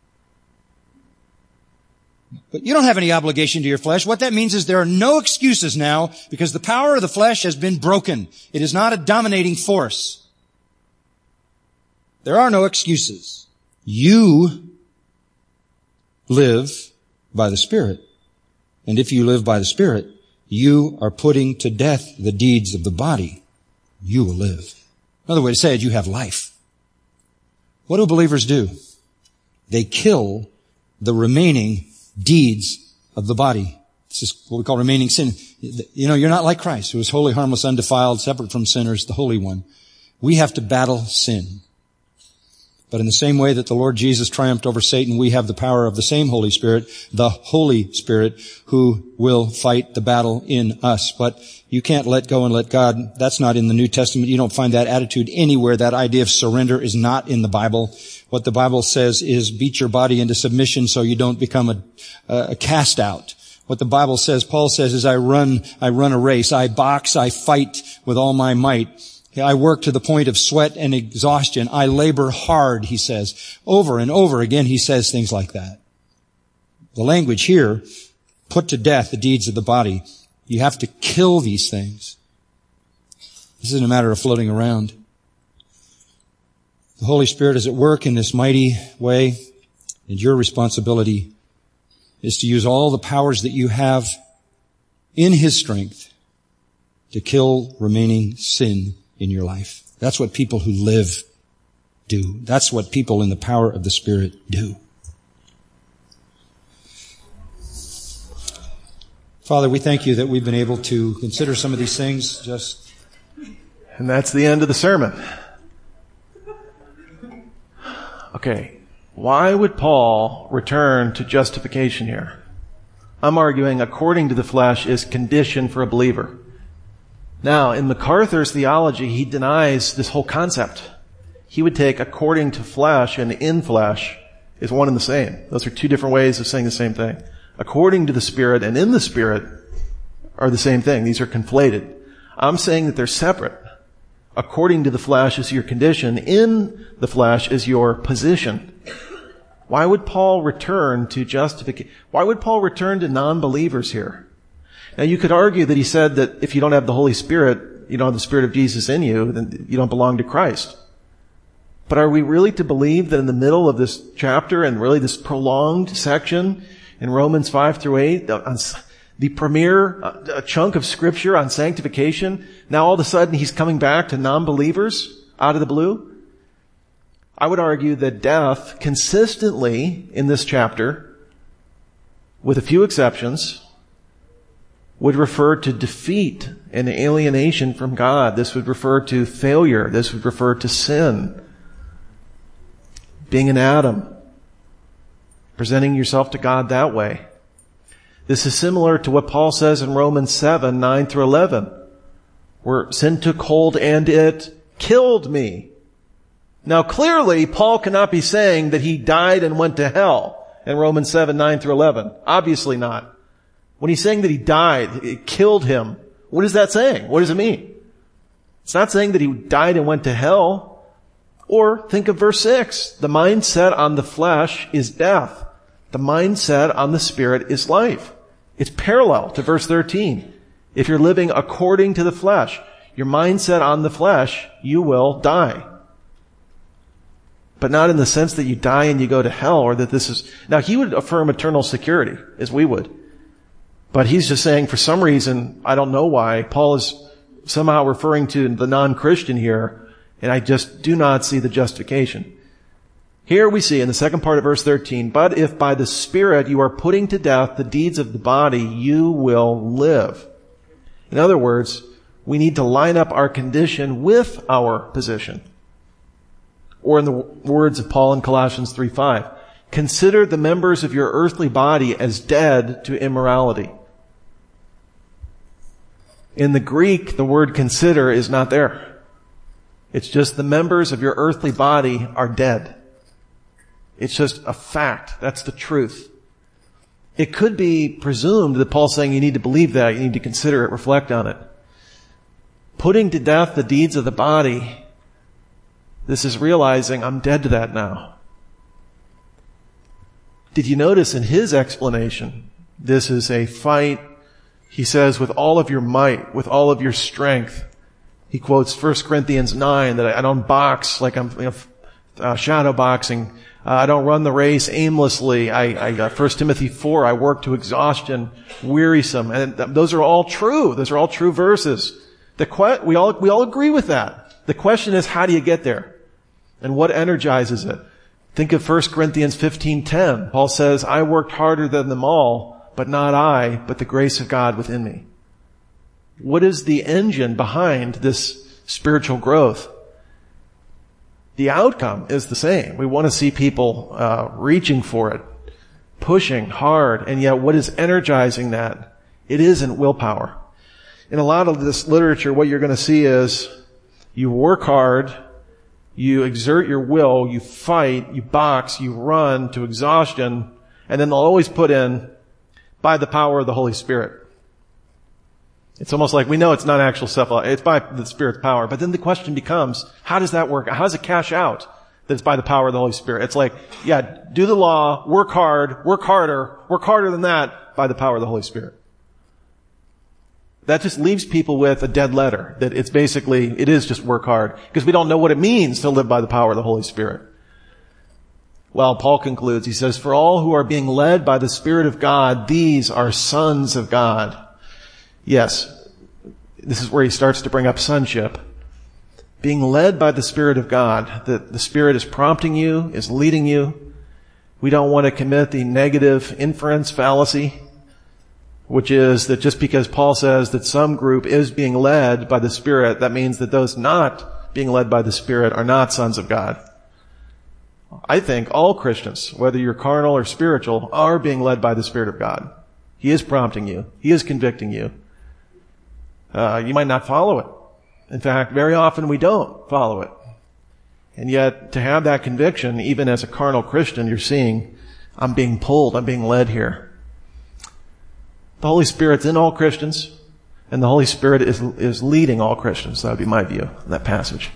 But you don't have any obligation to your flesh. What that means is there are no excuses now because the power of the flesh has been broken. It is not a dominating force. There are no excuses. You live by the Spirit. And if you live by the Spirit, you are putting to death the deeds of the body. You will live. Another way to say it, you have life. What do believers do? They kill the remaining deeds of the body. This is what we call remaining sin. You know, you're not like Christ, who is holy, harmless, undefiled, separate from sinners, the Holy One. We have to battle sin. But in the same way that the Lord Jesus triumphed over Satan, we have the power of the same Holy Spirit, the Holy Spirit, who will fight the battle in us. But you can't let go and let God. That's not in the New Testament. You don't find that attitude anywhere. That idea of surrender is not in the Bible. What the Bible says is beat your body into submission so you don't become a cast out. What the Bible says, Paul says, is I run a race. I box, I fight with all my might. I work to the point of sweat and exhaustion. I labor hard, he says. Over and over again, he says things like that. The language here, put to death the deeds of the body. You have to kill these things. This isn't a matter of floating around. The Holy Spirit is at work in this mighty way, and your responsibility is to use all the powers that you have in His strength to kill remaining sin in your life. That's what people who live do. That's what people in the power of the Spirit do. Father, we thank you that we've been able to consider some of these things just... And that's the end of the sermon. Okay, why would Paul return to justification here? I'm arguing according to the flesh is condition for a believer. Now, in MacArthur's theology, he denies this whole concept. He would take according to flesh and in flesh is one and the same. Those are two different ways of saying the same thing. According to the Spirit and in the Spirit are the same thing. These are conflated. I'm saying that they're separate. According to the flesh is your condition. In the flesh is your position. Why would Paul return to justification? Why would Paul return to non-believers here? Now, you could argue that he said that if you don't have the Holy Spirit, you don't have the Spirit of Jesus in you, then you don't belong to Christ. But are we really to believe that in the middle of this chapter and really this prolonged section in Romans 5 through 8, the premier chunk of Scripture on sanctification, now all of a sudden he's coming back to non-believers out of the blue? I would argue that death consistently in this chapter, with a few exceptions, would refer to defeat and alienation from God. This would refer to failure. This would refer to sin. Being an Adam. Presenting yourself to God that way. This is similar to what Paul says in Romans 7, 9 through 11, where sin took hold and it killed me. Now clearly, Paul cannot be saying that he died and went to hell in Romans 7, 9 through 11. Obviously not. When he's saying that he died, it killed him, what is that saying? What does it mean? It's not saying that he died and went to hell. Or think of verse 6. The mindset on the flesh is death. The mindset on the Spirit is life. It's parallel to verse 13. If you're living according to the flesh, your mindset on the flesh, you will die. But not in the sense that you die and you go to hell, or that this is... Now, he would affirm eternal security, as we would. But he's just saying, for some reason, I don't know why, Paul is somehow referring to the non-Christian here, and I just do not see the justification. Here we see in the second part of verse 13, but if by the Spirit you are putting to death the deeds of the body, you will live. In other words, we need to line up our condition with our position. Or in the words of Paul in Colossians 3:5, consider the members of your earthly body as dead to immorality. In the Greek, the word consider is not there. It's just the members of your earthly body are dead. It's just a fact. That's the truth. It could be presumed that Paul's saying you need to believe that, you need to consider it, reflect on it. Putting to death the deeds of the body, this is realizing I'm dead to that now. Did you notice in his explanation, this is a fight, he says, with all of your might, with all of your strength. He quotes 1 Corinthians 9, that I don't box like I'm shadow boxing. I don't run the race aimlessly. 1 Timothy 4, I work to exhaustion, wearisome. And those are all true. Those are all true verses. We all agree with that. The question is, how do you get there? And what energizes it? Think of 1 Corinthians 15:10. Paul says, I worked harder than them all, but not I, but the grace of God within me. What is the engine behind this spiritual growth? The outcome is the same. We want to see people reaching for it, pushing hard, and yet what is energizing that? It isn't willpower. In a lot of this literature, what you're going to see is you work hard, you exert your will, you fight, you box, you run to exhaustion, and then they'll always put in, by the power of the Holy Spirit. It's almost like we know it's not actual stuff, it's by the Spirit's power. But then the question becomes, how does that work? How does it cash out that it's by the power of the Holy Spirit? It's like, yeah, do the law, work hard, work harder than that by the power of the Holy Spirit. That just leaves people with a dead letter, that it's basically, it is just work hard, because we don't know what it means to live by the power of the Holy Spirit. Well, Paul concludes, he says, for all who are being led by the Spirit of God, these are sons of God. Yes, this is where he starts to bring up sonship. Being led by the Spirit of God, that the Spirit is prompting you, is leading you. We don't want to commit the negative inference fallacy, which is that just because Paul says that some group is being led by the Spirit, that means that those not being led by the Spirit are not sons of God. I think all Christians, whether you're carnal or spiritual, are being led by the Spirit of God. He is prompting you. He is convicting you. You might not follow it. In fact, very often we don't follow it. And yet, to have that conviction, even as a carnal Christian, you're seeing, I'm being pulled, I'm being led here. The Holy Spirit's in all Christians, and the Holy Spirit is leading all Christians. That would be my view in that passage.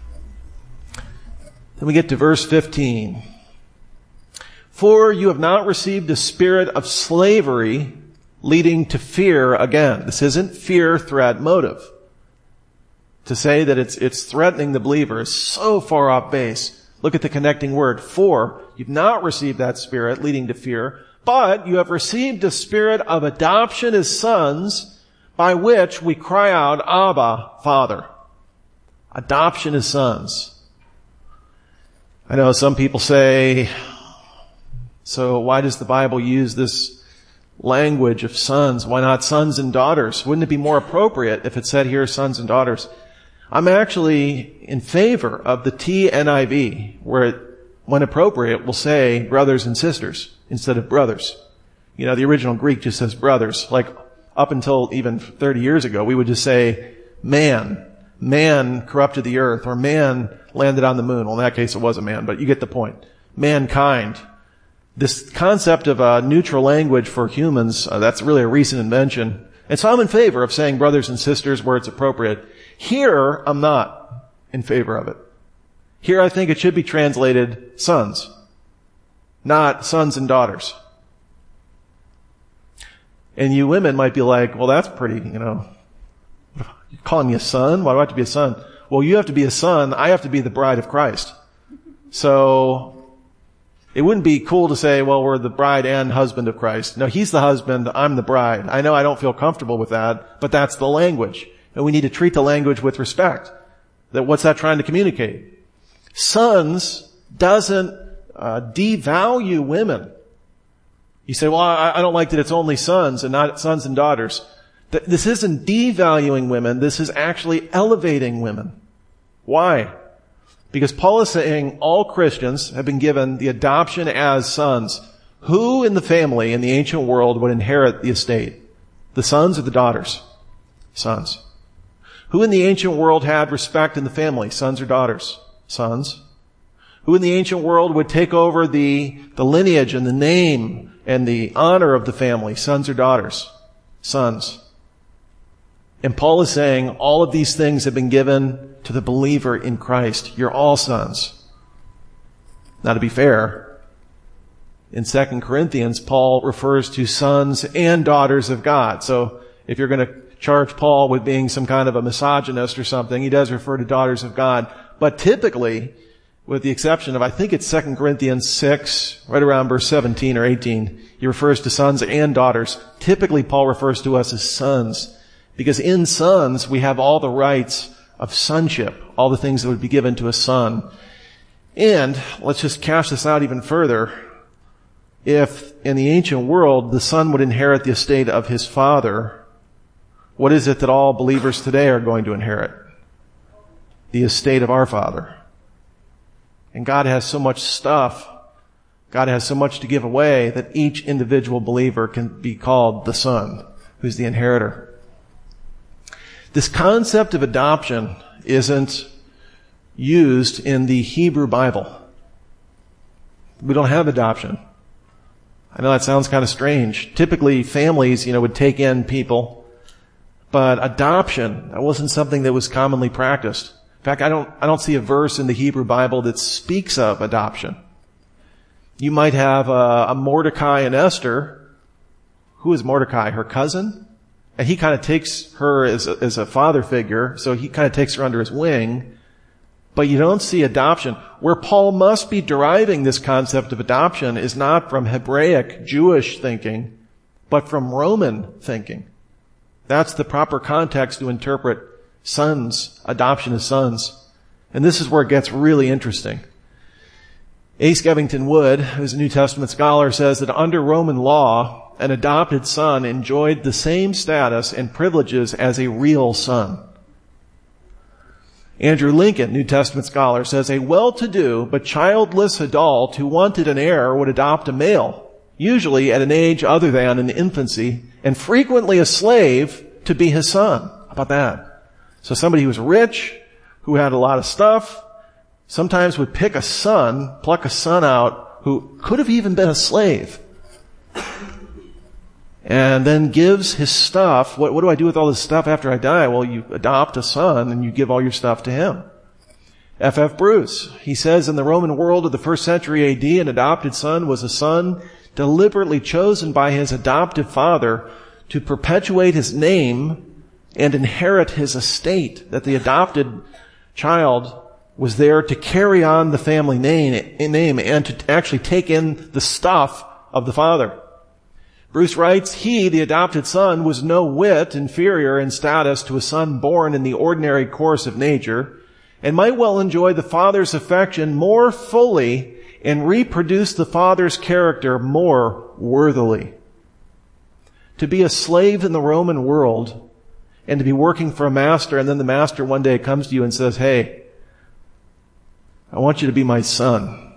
Then we get to verse 15. For you have not received a spirit of slavery leading to fear again. This isn't fear, threat, motive. To say that it's threatening the believer is so far off base. Look at the connecting word. For you've not received that Spirit leading to fear, but you have received a Spirit of adoption as sons, by which we cry out, Abba, Father. Adoption as sons. I know some people say, so why does the Bible use this language of sons? Why not sons and daughters? Wouldn't it be more appropriate if it said here sons and daughters? I'm actually in favor of the TNIV, where it, when appropriate, will say brothers and sisters instead of brothers. You know, the original Greek just says brothers. Like up until even 30 years ago, we would just say man. Man corrupted the earth, or man landed on the moon. Well, in that case, it was a man, but you get the point. Mankind. This concept of a neutral language for humans, that's really a recent invention. And so I'm in favor of saying brothers and sisters where it's appropriate. Here, I'm not in favor of it. Here, I think it should be translated sons, not sons and daughters. And you women might be like, well, that's pretty, you're calling me a son? Why do I have to be a son? Well, you have to be a son. I have to be the bride of Christ. So it wouldn't be cool to say, well, we're the bride and husband of Christ. No, he's the husband. I'm the bride. I know I don't feel comfortable with that, but that's the language. And we need to treat the language with respect. What's that trying to communicate? Sons doesn't devalue women. You say, well, I don't like that it's only sons and not sons and daughters. This isn't devaluing women. This is actually elevating women. Why? Because Paul is saying all Christians have been given the adoption as sons. Who in the family in the ancient world would inherit the estate? The sons or the daughters? Sons. Who in the ancient world had respect in the family? Sons or daughters? Sons. Who in the ancient world would take over the lineage and the name and the honor of the family? Sons or daughters? Sons. And Paul is saying all of these things have been given to the believer in Christ. You're all sons. Now, to be fair, in 2 Corinthians, Paul refers to sons and daughters of God. So if you're going to charge Paul with being some kind of a misogynist or something, he does refer to daughters of God. But typically, with the exception of, I think it's 2 Corinthians 6, right around verse 17 or 18, he refers to sons and daughters. Typically, Paul refers to us as sons. Because in sons, we have all the rights of sonship, all the things that would be given to a son. And let's just cash this out even further. If in the ancient world, the son would inherit the estate of his father, what is it that all believers today are going to inherit? The estate of our Father. And God has so much stuff, God has so much to give away that each individual believer can be called the son, who's the inheritor. This concept of adoption isn't used in the Hebrew Bible. We don't have adoption. I know that sounds kind of strange. Typically, families, would take in people, but adoption, that wasn't something that was commonly practiced. In fact, I don't see a verse in the Hebrew Bible that speaks of adoption. You might have a Mordecai and Esther. Who is Mordecai? Her cousin? And he kind of takes her as a father figure, so he kind of takes her under his wing. But you don't see adoption. Where Paul must be deriving this concept of adoption is not from Hebraic, Jewish thinking, but from Roman thinking. That's the proper context to interpret sons, adoption as sons. And this is where it gets really interesting. A. Skevington Wood, who's a New Testament scholar, says that under Roman law, an adopted son enjoyed the same status and privileges as a real son. Andrew Lincoln, New Testament scholar, says a well-to-do but childless adult who wanted an heir would adopt a male, usually at an age other than in infancy, and frequently a slave to be his son. How about that? So somebody who was rich, who had a lot of stuff, sometimes would pluck a son out who could have even been a slave. And then gives his stuff. What do I do with all this stuff after I die? Well, you adopt a son and you give all your stuff to him. F.F. Bruce, he says in the Roman world of the 1st century AD, an adopted son was a son deliberately chosen by his adoptive father to perpetuate his name and inherit his estate, that the adopted child was there to carry on the family name and to actually take in the stuff of the father. Bruce writes, he, the adopted son, was no whit inferior in status to a son born in the ordinary course of nature, and might well enjoy the father's affection more fully and reproduce the father's character more worthily. To be a slave in the Roman world and to be working for a master, and then the master one day comes to you and says, hey, I want you to be my son.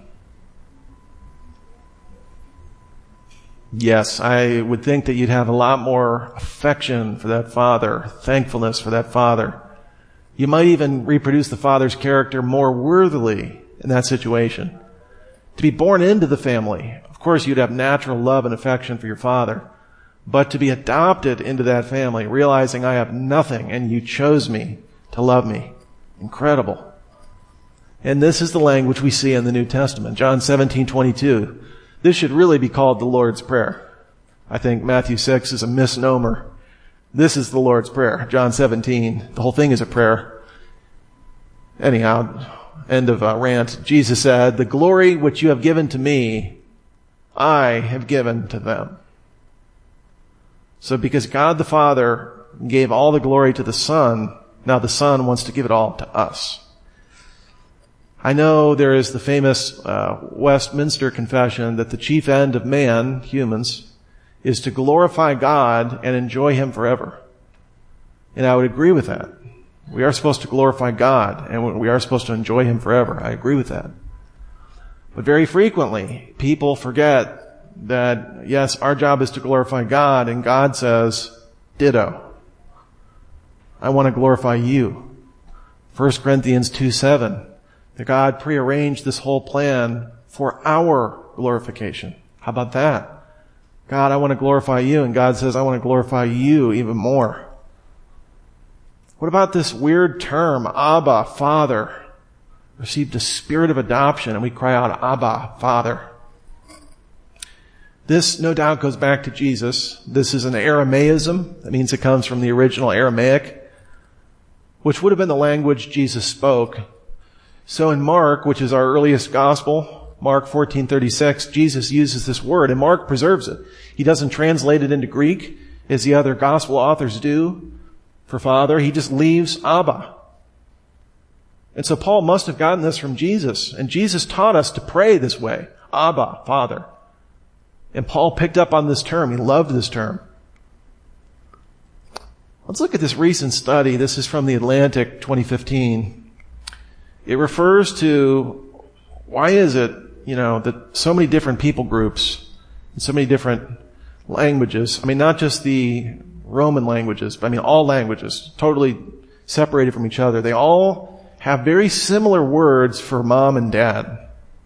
Yes, I would think that you'd have a lot more affection for that father, thankfulness for that father. You might even reproduce the father's character more worthily in that situation. To be born into the family, of course you'd have natural love and affection for your father. But to be adopted into that family, realizing I have nothing and you chose me to love me. Incredible. And this is the language we see in the New Testament. John 17:22. This should really be called the Lord's Prayer. I think Matthew 6 is a misnomer. This is the Lord's Prayer. John 17. The whole thing is a prayer. Anyhow, end of rant. Jesus said, the glory which you have given to me, I have given to them. So because God the Father gave all the glory to the Son, now the Son wants to give it all to us. I know there is the famous Westminster Confession that the chief end of man, humans, is to glorify God and enjoy Him forever. And I would agree with that. We are supposed to glorify God and we are supposed to enjoy Him forever. I agree with that. But very frequently, people forget that, yes, our job is to glorify God, and God says, ditto. I want to glorify you. 1 Corinthians 2:7. That God prearranged this whole plan for our glorification. How about that? God, I want to glorify you, and God says, I want to glorify you even more. What about this weird term, Abba, Father? Received a spirit of adoption, and we cry out, Abba, Father. This, no doubt, goes back to Jesus. This is an Aramaism. That means it comes from the original Aramaic, which would have been the language Jesus spoke. So in Mark, which is our earliest gospel, Mark 14:36, Jesus uses this word, and Mark preserves it. He doesn't translate it into Greek, as the other gospel authors do, for Father. He just leaves Abba. And so Paul must have gotten this from Jesus, and Jesus taught us to pray this way, Abba, Father. And Paul picked up on this term. He loved this term. Let's look at this recent study. This is from The Atlantic, 2015. It refers to why is it, that so many different people groups and so many different languages, not just the Roman languages, but all languages, totally separated from each other. They all have very similar words for mom and dad.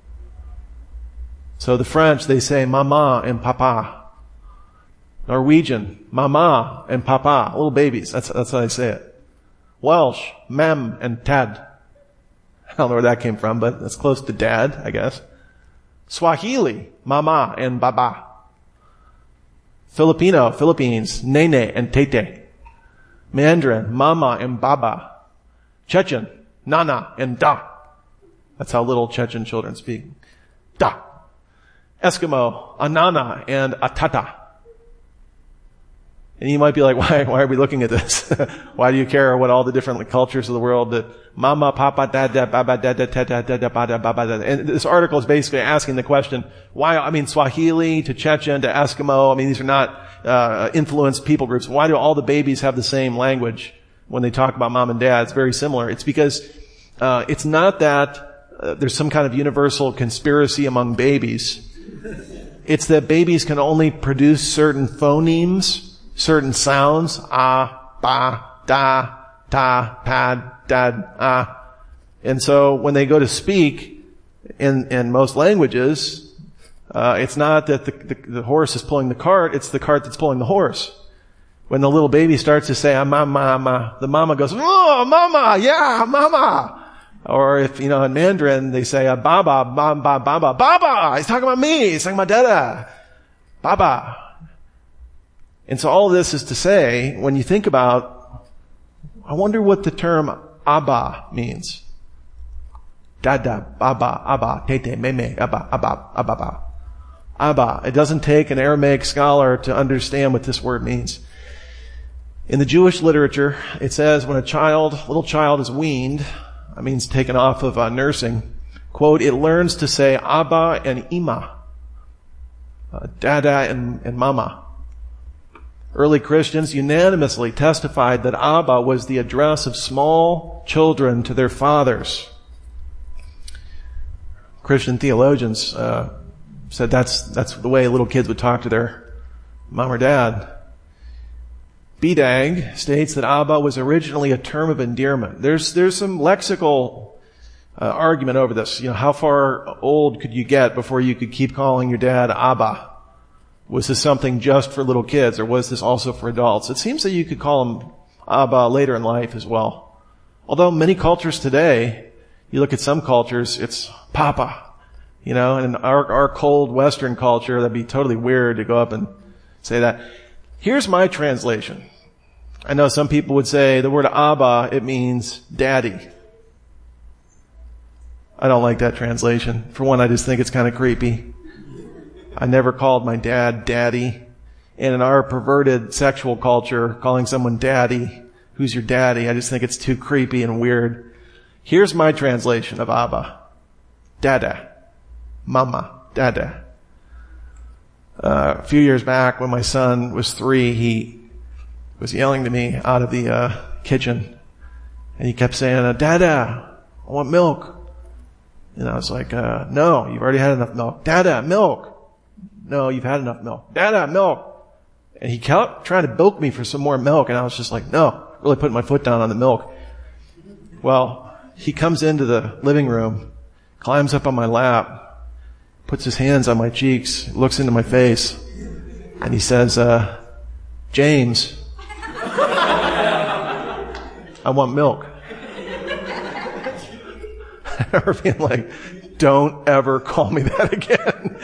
So the French, they say mama and papa. Norwegian, mama and papa, little babies. That's how they say it. Welsh, mem and tad. I don't know where that came from, but that's close to dad, I guess. Swahili, mama and baba. Filipino, Philippines, nene and tete. Mandarin, mama and baba. Chechen, nana and da. That's how little Chechen children speak. Da. Eskimo, anana and atata. And you might be like, why are we looking at this? Why do you care what all the different cultures of the world, that mama, papa, dada, baba, dada, tata, dada, bada, baba, dada. And this article is basically asking the question, why, Swahili to Chechen to Eskimo, these are not, influenced people groups. Why do all the babies have the same language when they talk about mom and dad? It's very similar. It's because, it's not that, there's some kind of universal conspiracy among babies. It's that babies can only produce certain phonemes, certain sounds, ba, da, ta, pad, dad, And so when they go to speak in most languages, it's not that the horse is pulling the cart, it's the cart that's pulling the horse. When the little baby starts to say, mama, the mama goes, oh, mama, yeah, mama. Or if, in Mandarin, they say, baba, baba, baba, baba. He's talking about me. He's talking about dada. Baba. And so all this is to say, when you think about, I wonder what the term Abba means. Dada, Baba, Abba, Tete, Meme, Abba, Abba, Abba, Abba. Abba. It doesn't take an Aramaic scholar to understand what this word means. In the Jewish literature, it says when a little child is weaned, that means taken off of nursing, quote, it learns to say Abba and Ima, Dada and Mama. Early Christians unanimously testified that Abba was the address of small children to their fathers. Christian theologians said that's the way little kids would talk to their mom or dad. BDAG states that Abba was originally a term of endearment. There's some lexical argument over this. How far old could you get before you could keep calling your dad Abba? Was this something just for little kids, or was this also for adults? It seems that you could call him Abba later in life as well. Although many cultures today, you look at some cultures, it's Papa. And in our cold Western culture, that'd be totally weird to go up and say that. Here's my translation. I know some people would say the word Abba, it means daddy. I don't like that translation. For one, I just think it's kind of creepy. I never called my dad daddy. And in our perverted sexual culture, calling someone daddy, who's your daddy, I just think it's too creepy and weird. Here's my translation of Abba. Dada. Mama. Dada. A few years back when my son was 3, he was yelling to me out of the kitchen. And he kept saying, Dada, I want milk. And I was like, no, you've already had enough milk. Dada, milk. No, you've had enough milk. Dada, milk. And he kept trying to bilk me for some more milk. And I was just like, no, really putting my foot down on the milk. Well, he comes into the living room, climbs up on my lap, puts his hands on my cheeks, looks into my face, and he says, James, I want milk. I remember being like, don't ever call me that again.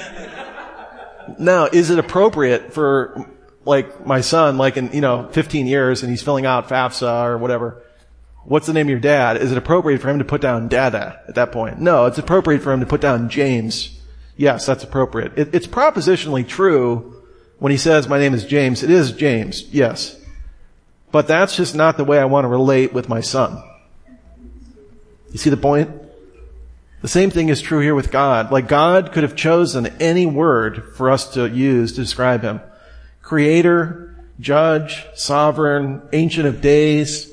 Now, is it appropriate for, my son, in, 15 years and he's filling out FAFSA or whatever, what's the name of your dad? Is it appropriate for him to put down Dada at that point? No, it's appropriate for him to put down James. Yes, that's appropriate. It's propositionally true when he says, my name is James. It is James, yes. But that's just not the way I want to relate with my son. You see the point? The same thing is true here with God. God could have chosen any word for us to use to describe him. Creator, judge, sovereign, ancient of days,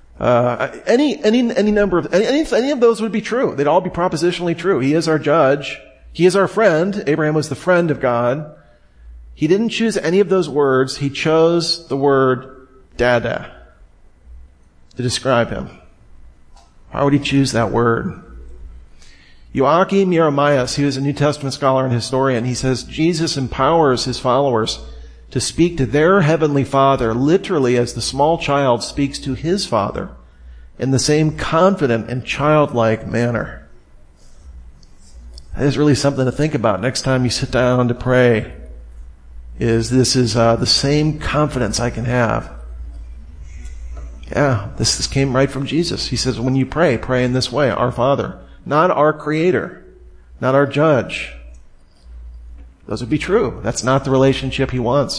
any number of, any of those would be true. They'd all be propositionally true. He is our judge. He is our friend. Abraham was the friend of God. He didn't choose any of those words. He chose the word Dada to describe him. Why would he choose that word? Joachim Jeremias, he was a New Testament scholar and historian, he says Jesus empowers his followers to speak to their heavenly Father literally as the small child speaks to his Father in the same confident and childlike manner. That is really something to think about next time you sit down to pray. This is the same confidence I can have. Yeah, this came right from Jesus. He says, when you pray in this way, our Father. Not our Creator, not our Judge. Those would be true. That's not the relationship he wants.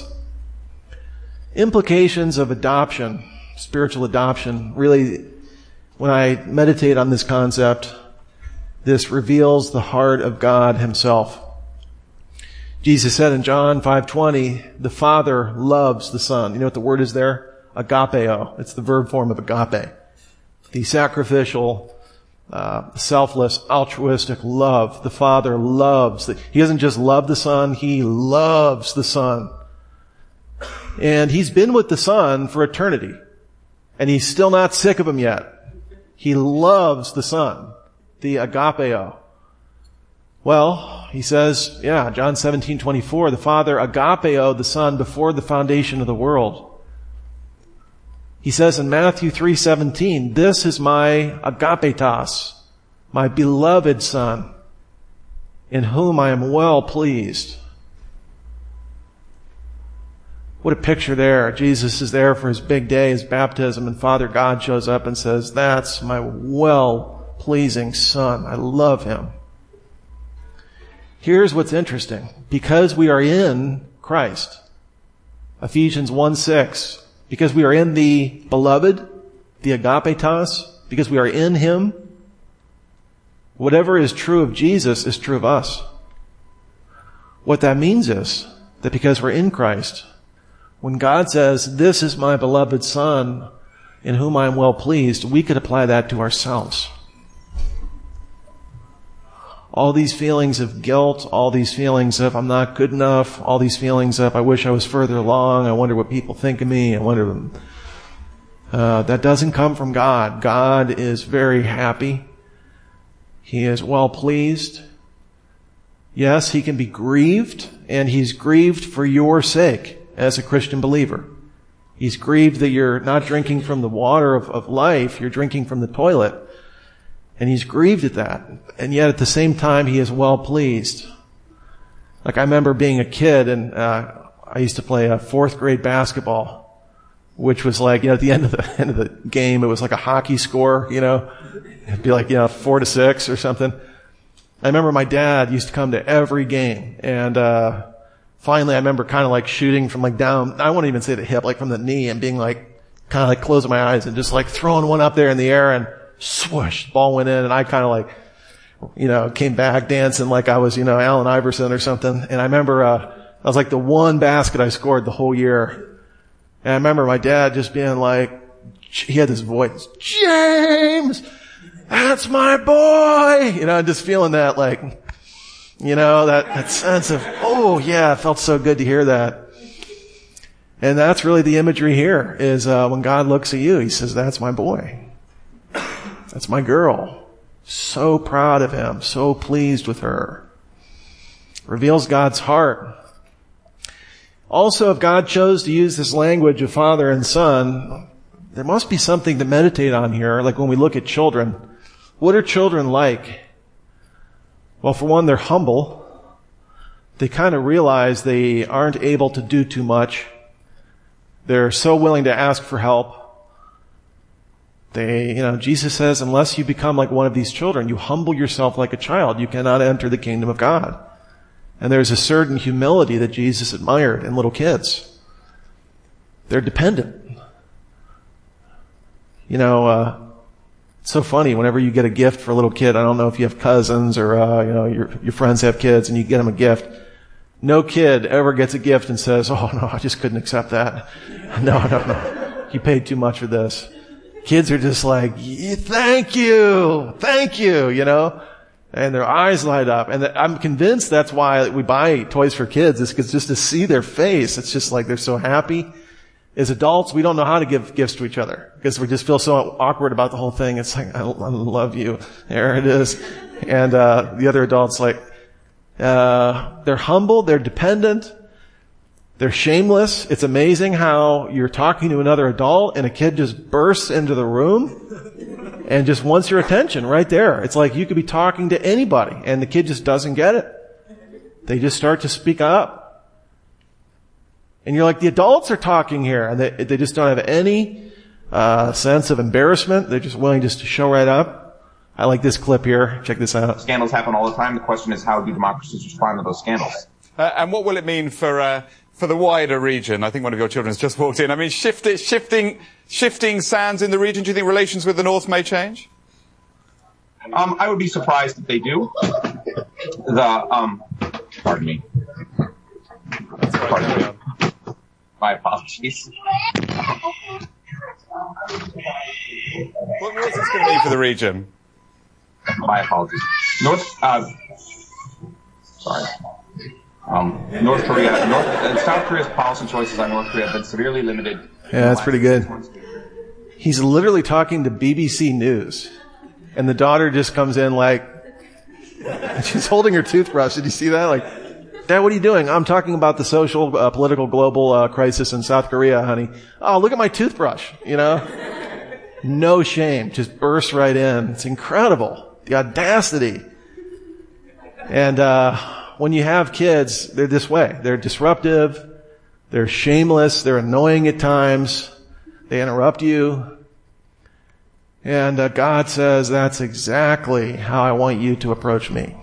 Implications of adoption, spiritual adoption, really, when I meditate on this concept, this reveals the heart of God himself. Jesus said in John 5:20, the Father loves the Son. You know what the word is there? Agapeo. It's the verb form of agape. The sacrificial, selfless, altruistic love. The Father loves. He doesn't just love the Son, he loves the Son. And he's been with the Son for eternity. And he's still not sick of him yet. He loves the Son. The agapeo. Well, he says, John 17:24, the Father agapeo the Son before the foundation of the world. He says in Matthew 3:17, this is my agapetos, my beloved Son, in whom I am well pleased. What a picture there. Jesus is there for his big day, his baptism, and Father God shows up and says, that's my well well-pleasing Son. I love him. Here's what's interesting. Because we are in Christ, Ephesians 1:6, because we are in the beloved, the agapetos, because we are in him, whatever is true of Jesus is true of us. What that means is that because we're in Christ, when God says, "This is my beloved Son, in whom I am well pleased," we could apply that to ourselves. All these feelings of guilt, all these feelings of I'm not good enough, all these feelings of I wish I was further along, I wonder what people think of me, that doesn't come from God. God is very happy. He is well pleased. Yes, he can be grieved, and he's grieved for your sake as a Christian believer. He's grieved that you're not drinking from the water of life, you're drinking from the toilet. And he's grieved at that. And yet at the same time, he is well pleased. Like I remember being a kid and, I used to play a 4th grade basketball, which was like, at the end of the game, it was like a hockey score, It'd be like, 4-6 or something. I remember my dad used to come to every game and, finally I remember kind of like shooting from like down, I won't even say the hip, like from the knee and being like, kind of like closing my eyes and just like throwing one up there in the air and swoosh, the ball went in and I kind of like, came back dancing like I was, Allen Iverson or something. And I remember, that was like the one basket I scored the whole year. And I remember my dad just being like, he had this voice, "James, that's my boy," just feeling that like, that sense of, oh yeah, it felt so good to hear that. And that's really the imagery here is, when God looks at you, he says, "That's my boy. That's my girl." So proud of him, so pleased with her. Reveals God's heart. Also, if God chose to use this language of Father and Son, there must be something to meditate on here, like when we look at children. What are children like? Well, for one, they're humble. They kind of realize they aren't able to do too much. They're so willing to ask for help. Jesus says, unless you become like one of these children, you humble yourself like a child, you cannot enter the kingdom of God. And there's a certain humility that Jesus admired in little kids. They're dependent. It's so funny whenever you get a gift for a little kid. I don't know if you have cousins or, your friends have kids and you get them a gift. No kid ever gets a gift and says, "Oh no, I just couldn't accept that. No. You paid too much for this." Kids are just like, thank you, and their eyes light up. And I'm convinced that's why we buy toys for kids, is because just to see their face, it's just like they're so happy. As adults, we don't know how to give gifts to each other because we just feel so awkward about the whole thing. It's like, I love you. There it is. And, the other adults they're humble, they're dependent, they're shameless. It's amazing how you're talking to another adult and a kid just bursts into the room and just wants your attention right there. It's like you could be talking to anybody and the kid just doesn't get it. They just start to speak up. And you're like, the adults are talking here and they just don't have any, sense of embarrassment. They're just willing just to show right up. I like this clip here. Check this out. Scandals happen all the time. The question is, how do democracies respond to those scandals? And what will it mean for the wider region? I think one of your children has just walked in. I mean, shifting sands in the region. Do you think relations with the North may change? I would be surprised if they do. Pardon me. Pardon me. My apologies. What is this going to mean for the region? My apologies. North Korea, South Korea's policy choices on North Korea have been severely limited. Yeah, that's pretty good. He's literally talking to BBC News. And the daughter just comes in like, she's holding her toothbrush. Did you see that? Like, "Dad, what are you doing?" "I'm talking about the social, political, global, crisis in South Korea, honey." "Oh, look at my toothbrush," No shame. Just bursts right in. It's incredible. The audacity. And, when you have kids, they're this way. They're disruptive. They're shameless. They're annoying at times. They interrupt you. And God says, that's exactly how I want you to approach me.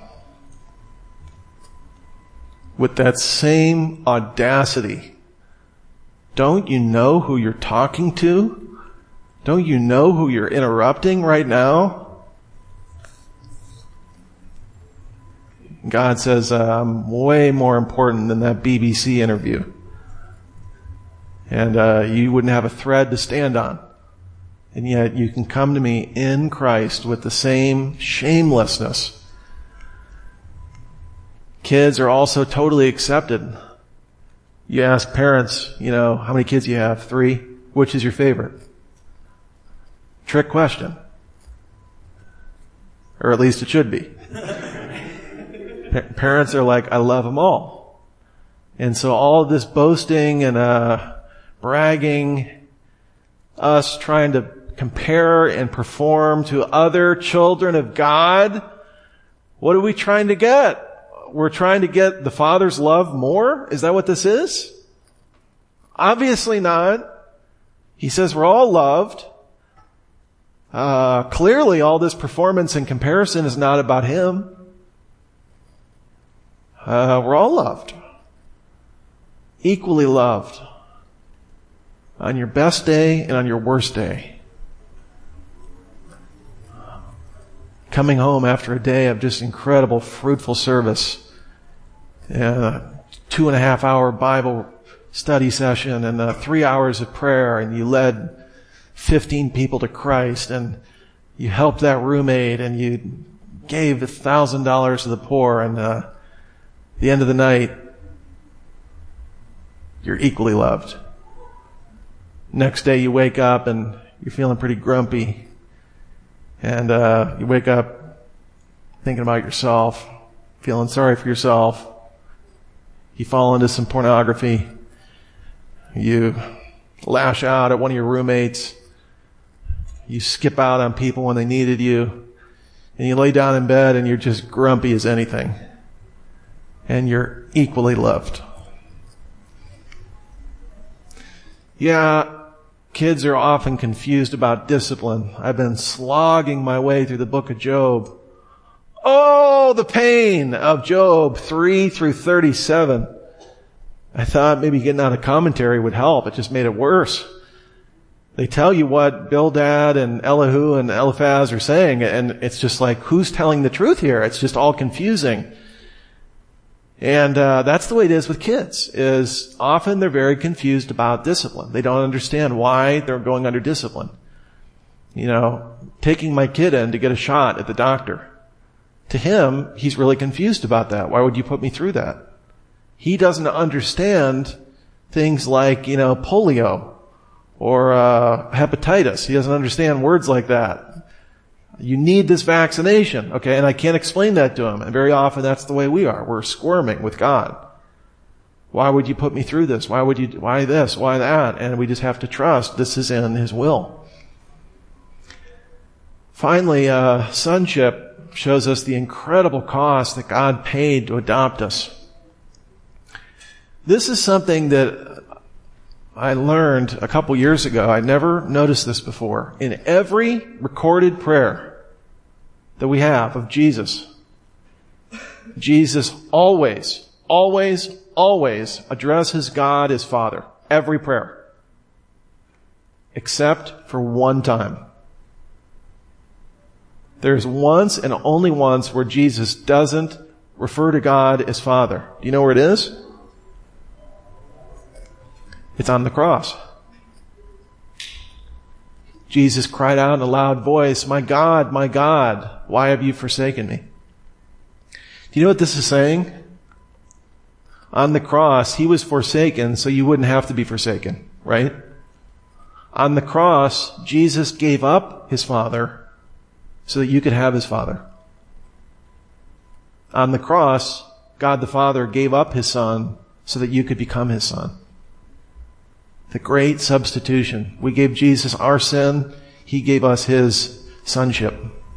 With that same audacity. Don't you know who you're talking to? Don't you know who you're interrupting right now? God says, I'm way more important than that BBC interview. And you wouldn't have a thread to stand on. And yet you can come to me in Christ with the same shamelessness. Kids are also totally accepted. You ask parents, how many kids you have? 3? Which is your favorite? Trick question. Or at least it should be. Parents are like, I love them all. And so all of this boasting and bragging, us trying to compare and perform to other children of God, what are we trying to get? We're trying to get the Father's love more? Is that what this is? Obviously not. He says we're all loved. Clearly all this performance and comparison is not about Him. We're all loved. Equally loved. On your best day and on your worst day. Coming home after a day of just incredible, fruitful service, 2.5 hour Bible study session and 3 hours of prayer, and you led 15 people to Christ, and you helped that roommate, and you gave $1,000 to the poor, and the end of the night, you're equally loved. Next day you wake up and you're feeling pretty grumpy. And you wake up thinking about yourself, feeling sorry for yourself. You fall into some pornography. You lash out at one of your roommates. You skip out on people when they needed you. And you lay down in bed and you're just grumpy as anything. And you're equally loved. Yeah. Kids are often confused about discipline. I've been slogging my way through the book of Job. Oh, the pain of Job 3 through 37. I thought maybe getting out a commentary would help. It just made it worse. They tell you what Bildad and Elihu and Eliphaz are saying, and it's just like, who's telling the truth here? It's just all confusing. And that's the way it is with kids, is often they're very confused about discipline. They don't understand why they're going under discipline. Taking my kid in to get a shot at the doctor. To him, he's really confused about that. Why would you put me through that? He doesn't understand things like, polio or hepatitis. He doesn't understand words like that. You need this vaccination, okay? And I can't explain that to him. And very often that's the way we are. We're squirming with God. Why would you put me through this? Why this? Why that? And we just have to trust this is in His will. Finally, sonship shows us the incredible cost that God paid to adopt us. This is something that I learned a couple years ago. I never noticed this before. In every recorded prayer that we have of Jesus always addresses God as Father. Every prayer. Except for one time. There's once and only once where Jesus doesn't refer to God as Father. Do you know where it is? It's on the cross. Jesus cried out in a loud voice, my God, why have you forsaken me? Do you know what this is saying? On the cross, He was forsaken so you wouldn't have to be forsaken, right? On the cross, Jesus gave up His Father so that you could have His Father. On the cross, God the Father gave up His Son so that you could become His Son. The great substitution. We gave Jesus our sin. He gave us His sonship.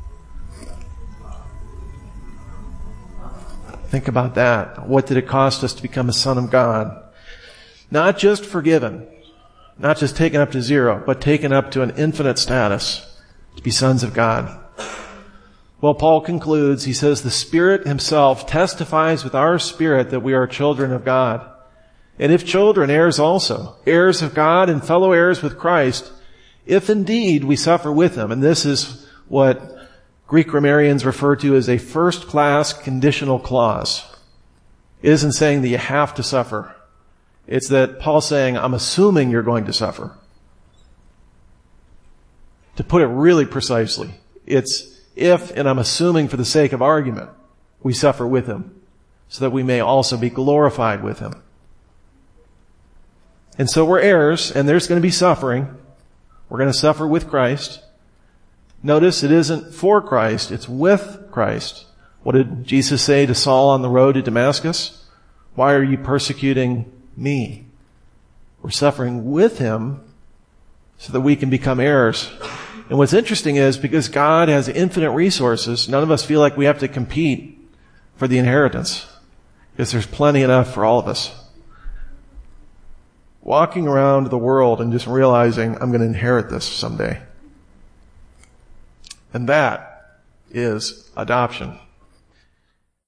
Think about that. What did it cost us to become a son of God? Not just forgiven, not just taken up to 0, but taken up to an infinite status, to be sons of God. Well, Paul concludes, he says, the Spirit himself testifies with our spirit that we are children of God. And if children, heirs also, heirs of God and fellow heirs with Christ, if indeed we suffer with him. And this is what Greek grammarians refer to as a first-class conditional clause. It isn't saying that you have to suffer. It's that Paul's saying, I'm assuming you're going to suffer. To put it really precisely, it's if, and I'm assuming for the sake of argument, we suffer with him, so that we may also be glorified with him. And so we're heirs, and there's going to be suffering. We're going to suffer with Christ. Notice it isn't for Christ, it's with Christ. What did Jesus say to Saul on the road to Damascus? Why are you persecuting me? We're suffering with him so that we can become heirs. And what's interesting is because God has infinite resources, none of us feel like we have to compete for the inheritance, because there's plenty enough for all of us. Walking around the world and just realizing I'm going to inherit this someday. And that is adoption.